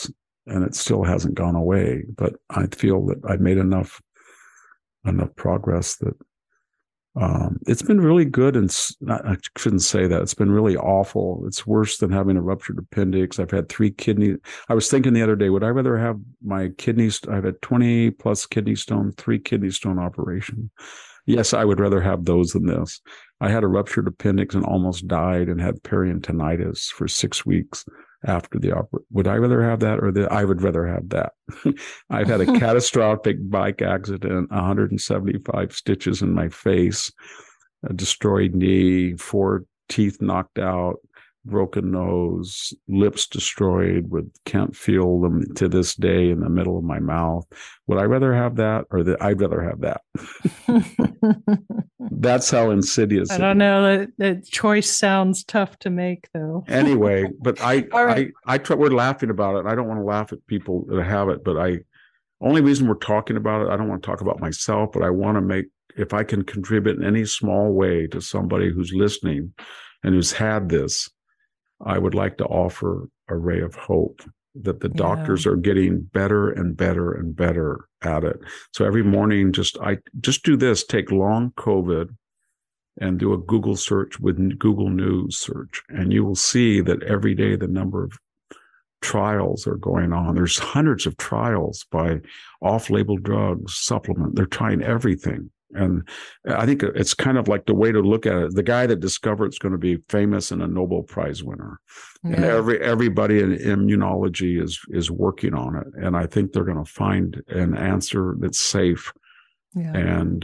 and it still hasn't gone away. But I feel that I've made enough progress that it's been really good. And I shouldn't say that. It's been really awful. It's worse than having a ruptured appendix. I've had 3 kidney. I was thinking the other day, would I rather have my kidneys? I've had 20 plus kidney stone, 3 kidney stone operation. Yes, I would rather have those than this. I had a ruptured appendix and almost died and had peritonitis for 6 weeks after the operation. Would I rather have that, or I would rather have that? I've had a catastrophic bike accident, 175 stitches in my face, a destroyed knee, 4 teeth knocked out, broken nose, lips destroyed, can't feel them to this day in the middle of my mouth. Would I rather have that, or I'd rather have that? That's how insidious. I don't know. The choice sounds tough to make, though. Anyway, but right. I try. We're laughing about it. I don't want to laugh at people that have it, but only reason we're talking about it, I don't want to talk about myself, but I want to make, if I can contribute in any small way to somebody who's listening and who's had this, I would like to offer a ray of hope that the doctors are getting better and better and better at it. So every morning, I just do this, take long COVID and do a Google search with Google News search. And you will see that every day the number of trials are going on. There's hundreds of trials by off-label drugs, supplement. They're trying everything. And I think it's kind of like the way to look at it. The guy that discovered it's going to be famous and a Nobel Prize winner. Yeah. And everybody in immunology is working on it. And I think they're going to find an answer that's safe. Yeah. And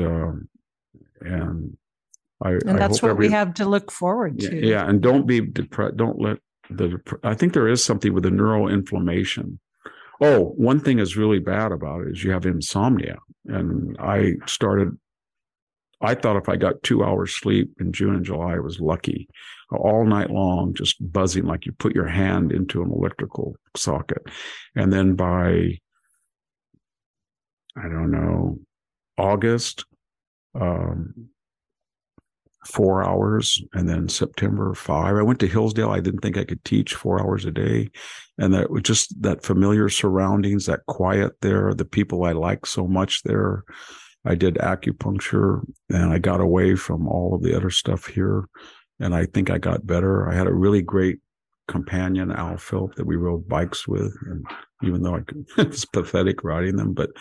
that's what we have to look forward to. Yeah. And don't be depressed. Don't let I think there is something with the neuroinflammation. Oh, one thing is really bad about it is you have insomnia. And I thought if I got 2 hours sleep in June and July, I was lucky. All night long, just buzzing like you put your hand into an electrical socket. And then by, I don't know, August, 4 hours, and then September 5. I went to Hillsdale. I didn't think I could teach 4 hours a day. And that was just that familiar surroundings, that quiet there, the people I like so much there. I did acupuncture and I got away from all of the other stuff here. And I think I got better. I had a really great companion, Al Philp, that we rode bikes with. And even though it was pathetic riding them, but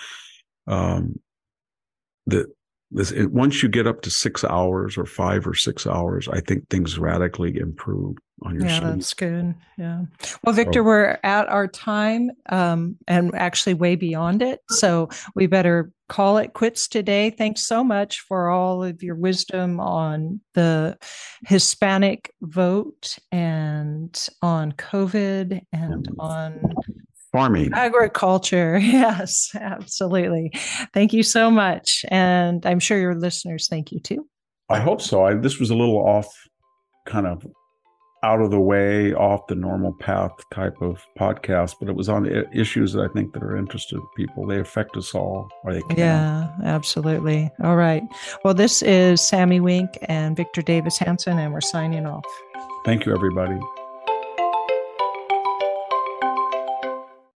once you get up to 6 hours or 5 or 6 hours, I think things radically improve on your sleep. That's good. Yeah. Well, Victor, we're at our time and actually way beyond it. So we better call it quits today. Thanks so much for all of your wisdom on the Hispanic vote and on COVID and on farming, agriculture. Yes, absolutely. Thank you so much. And I'm sure your listeners thank you too. I hope so. This was a little off, kind of out of the way, off the normal path type of podcast, but it was on issues that I think that are interested to people. They affect us all, or they can. Yeah, absolutely. All right. Well, this is Sammy Wink and Victor Davis Hanson, and we're signing off. Thank you, everybody.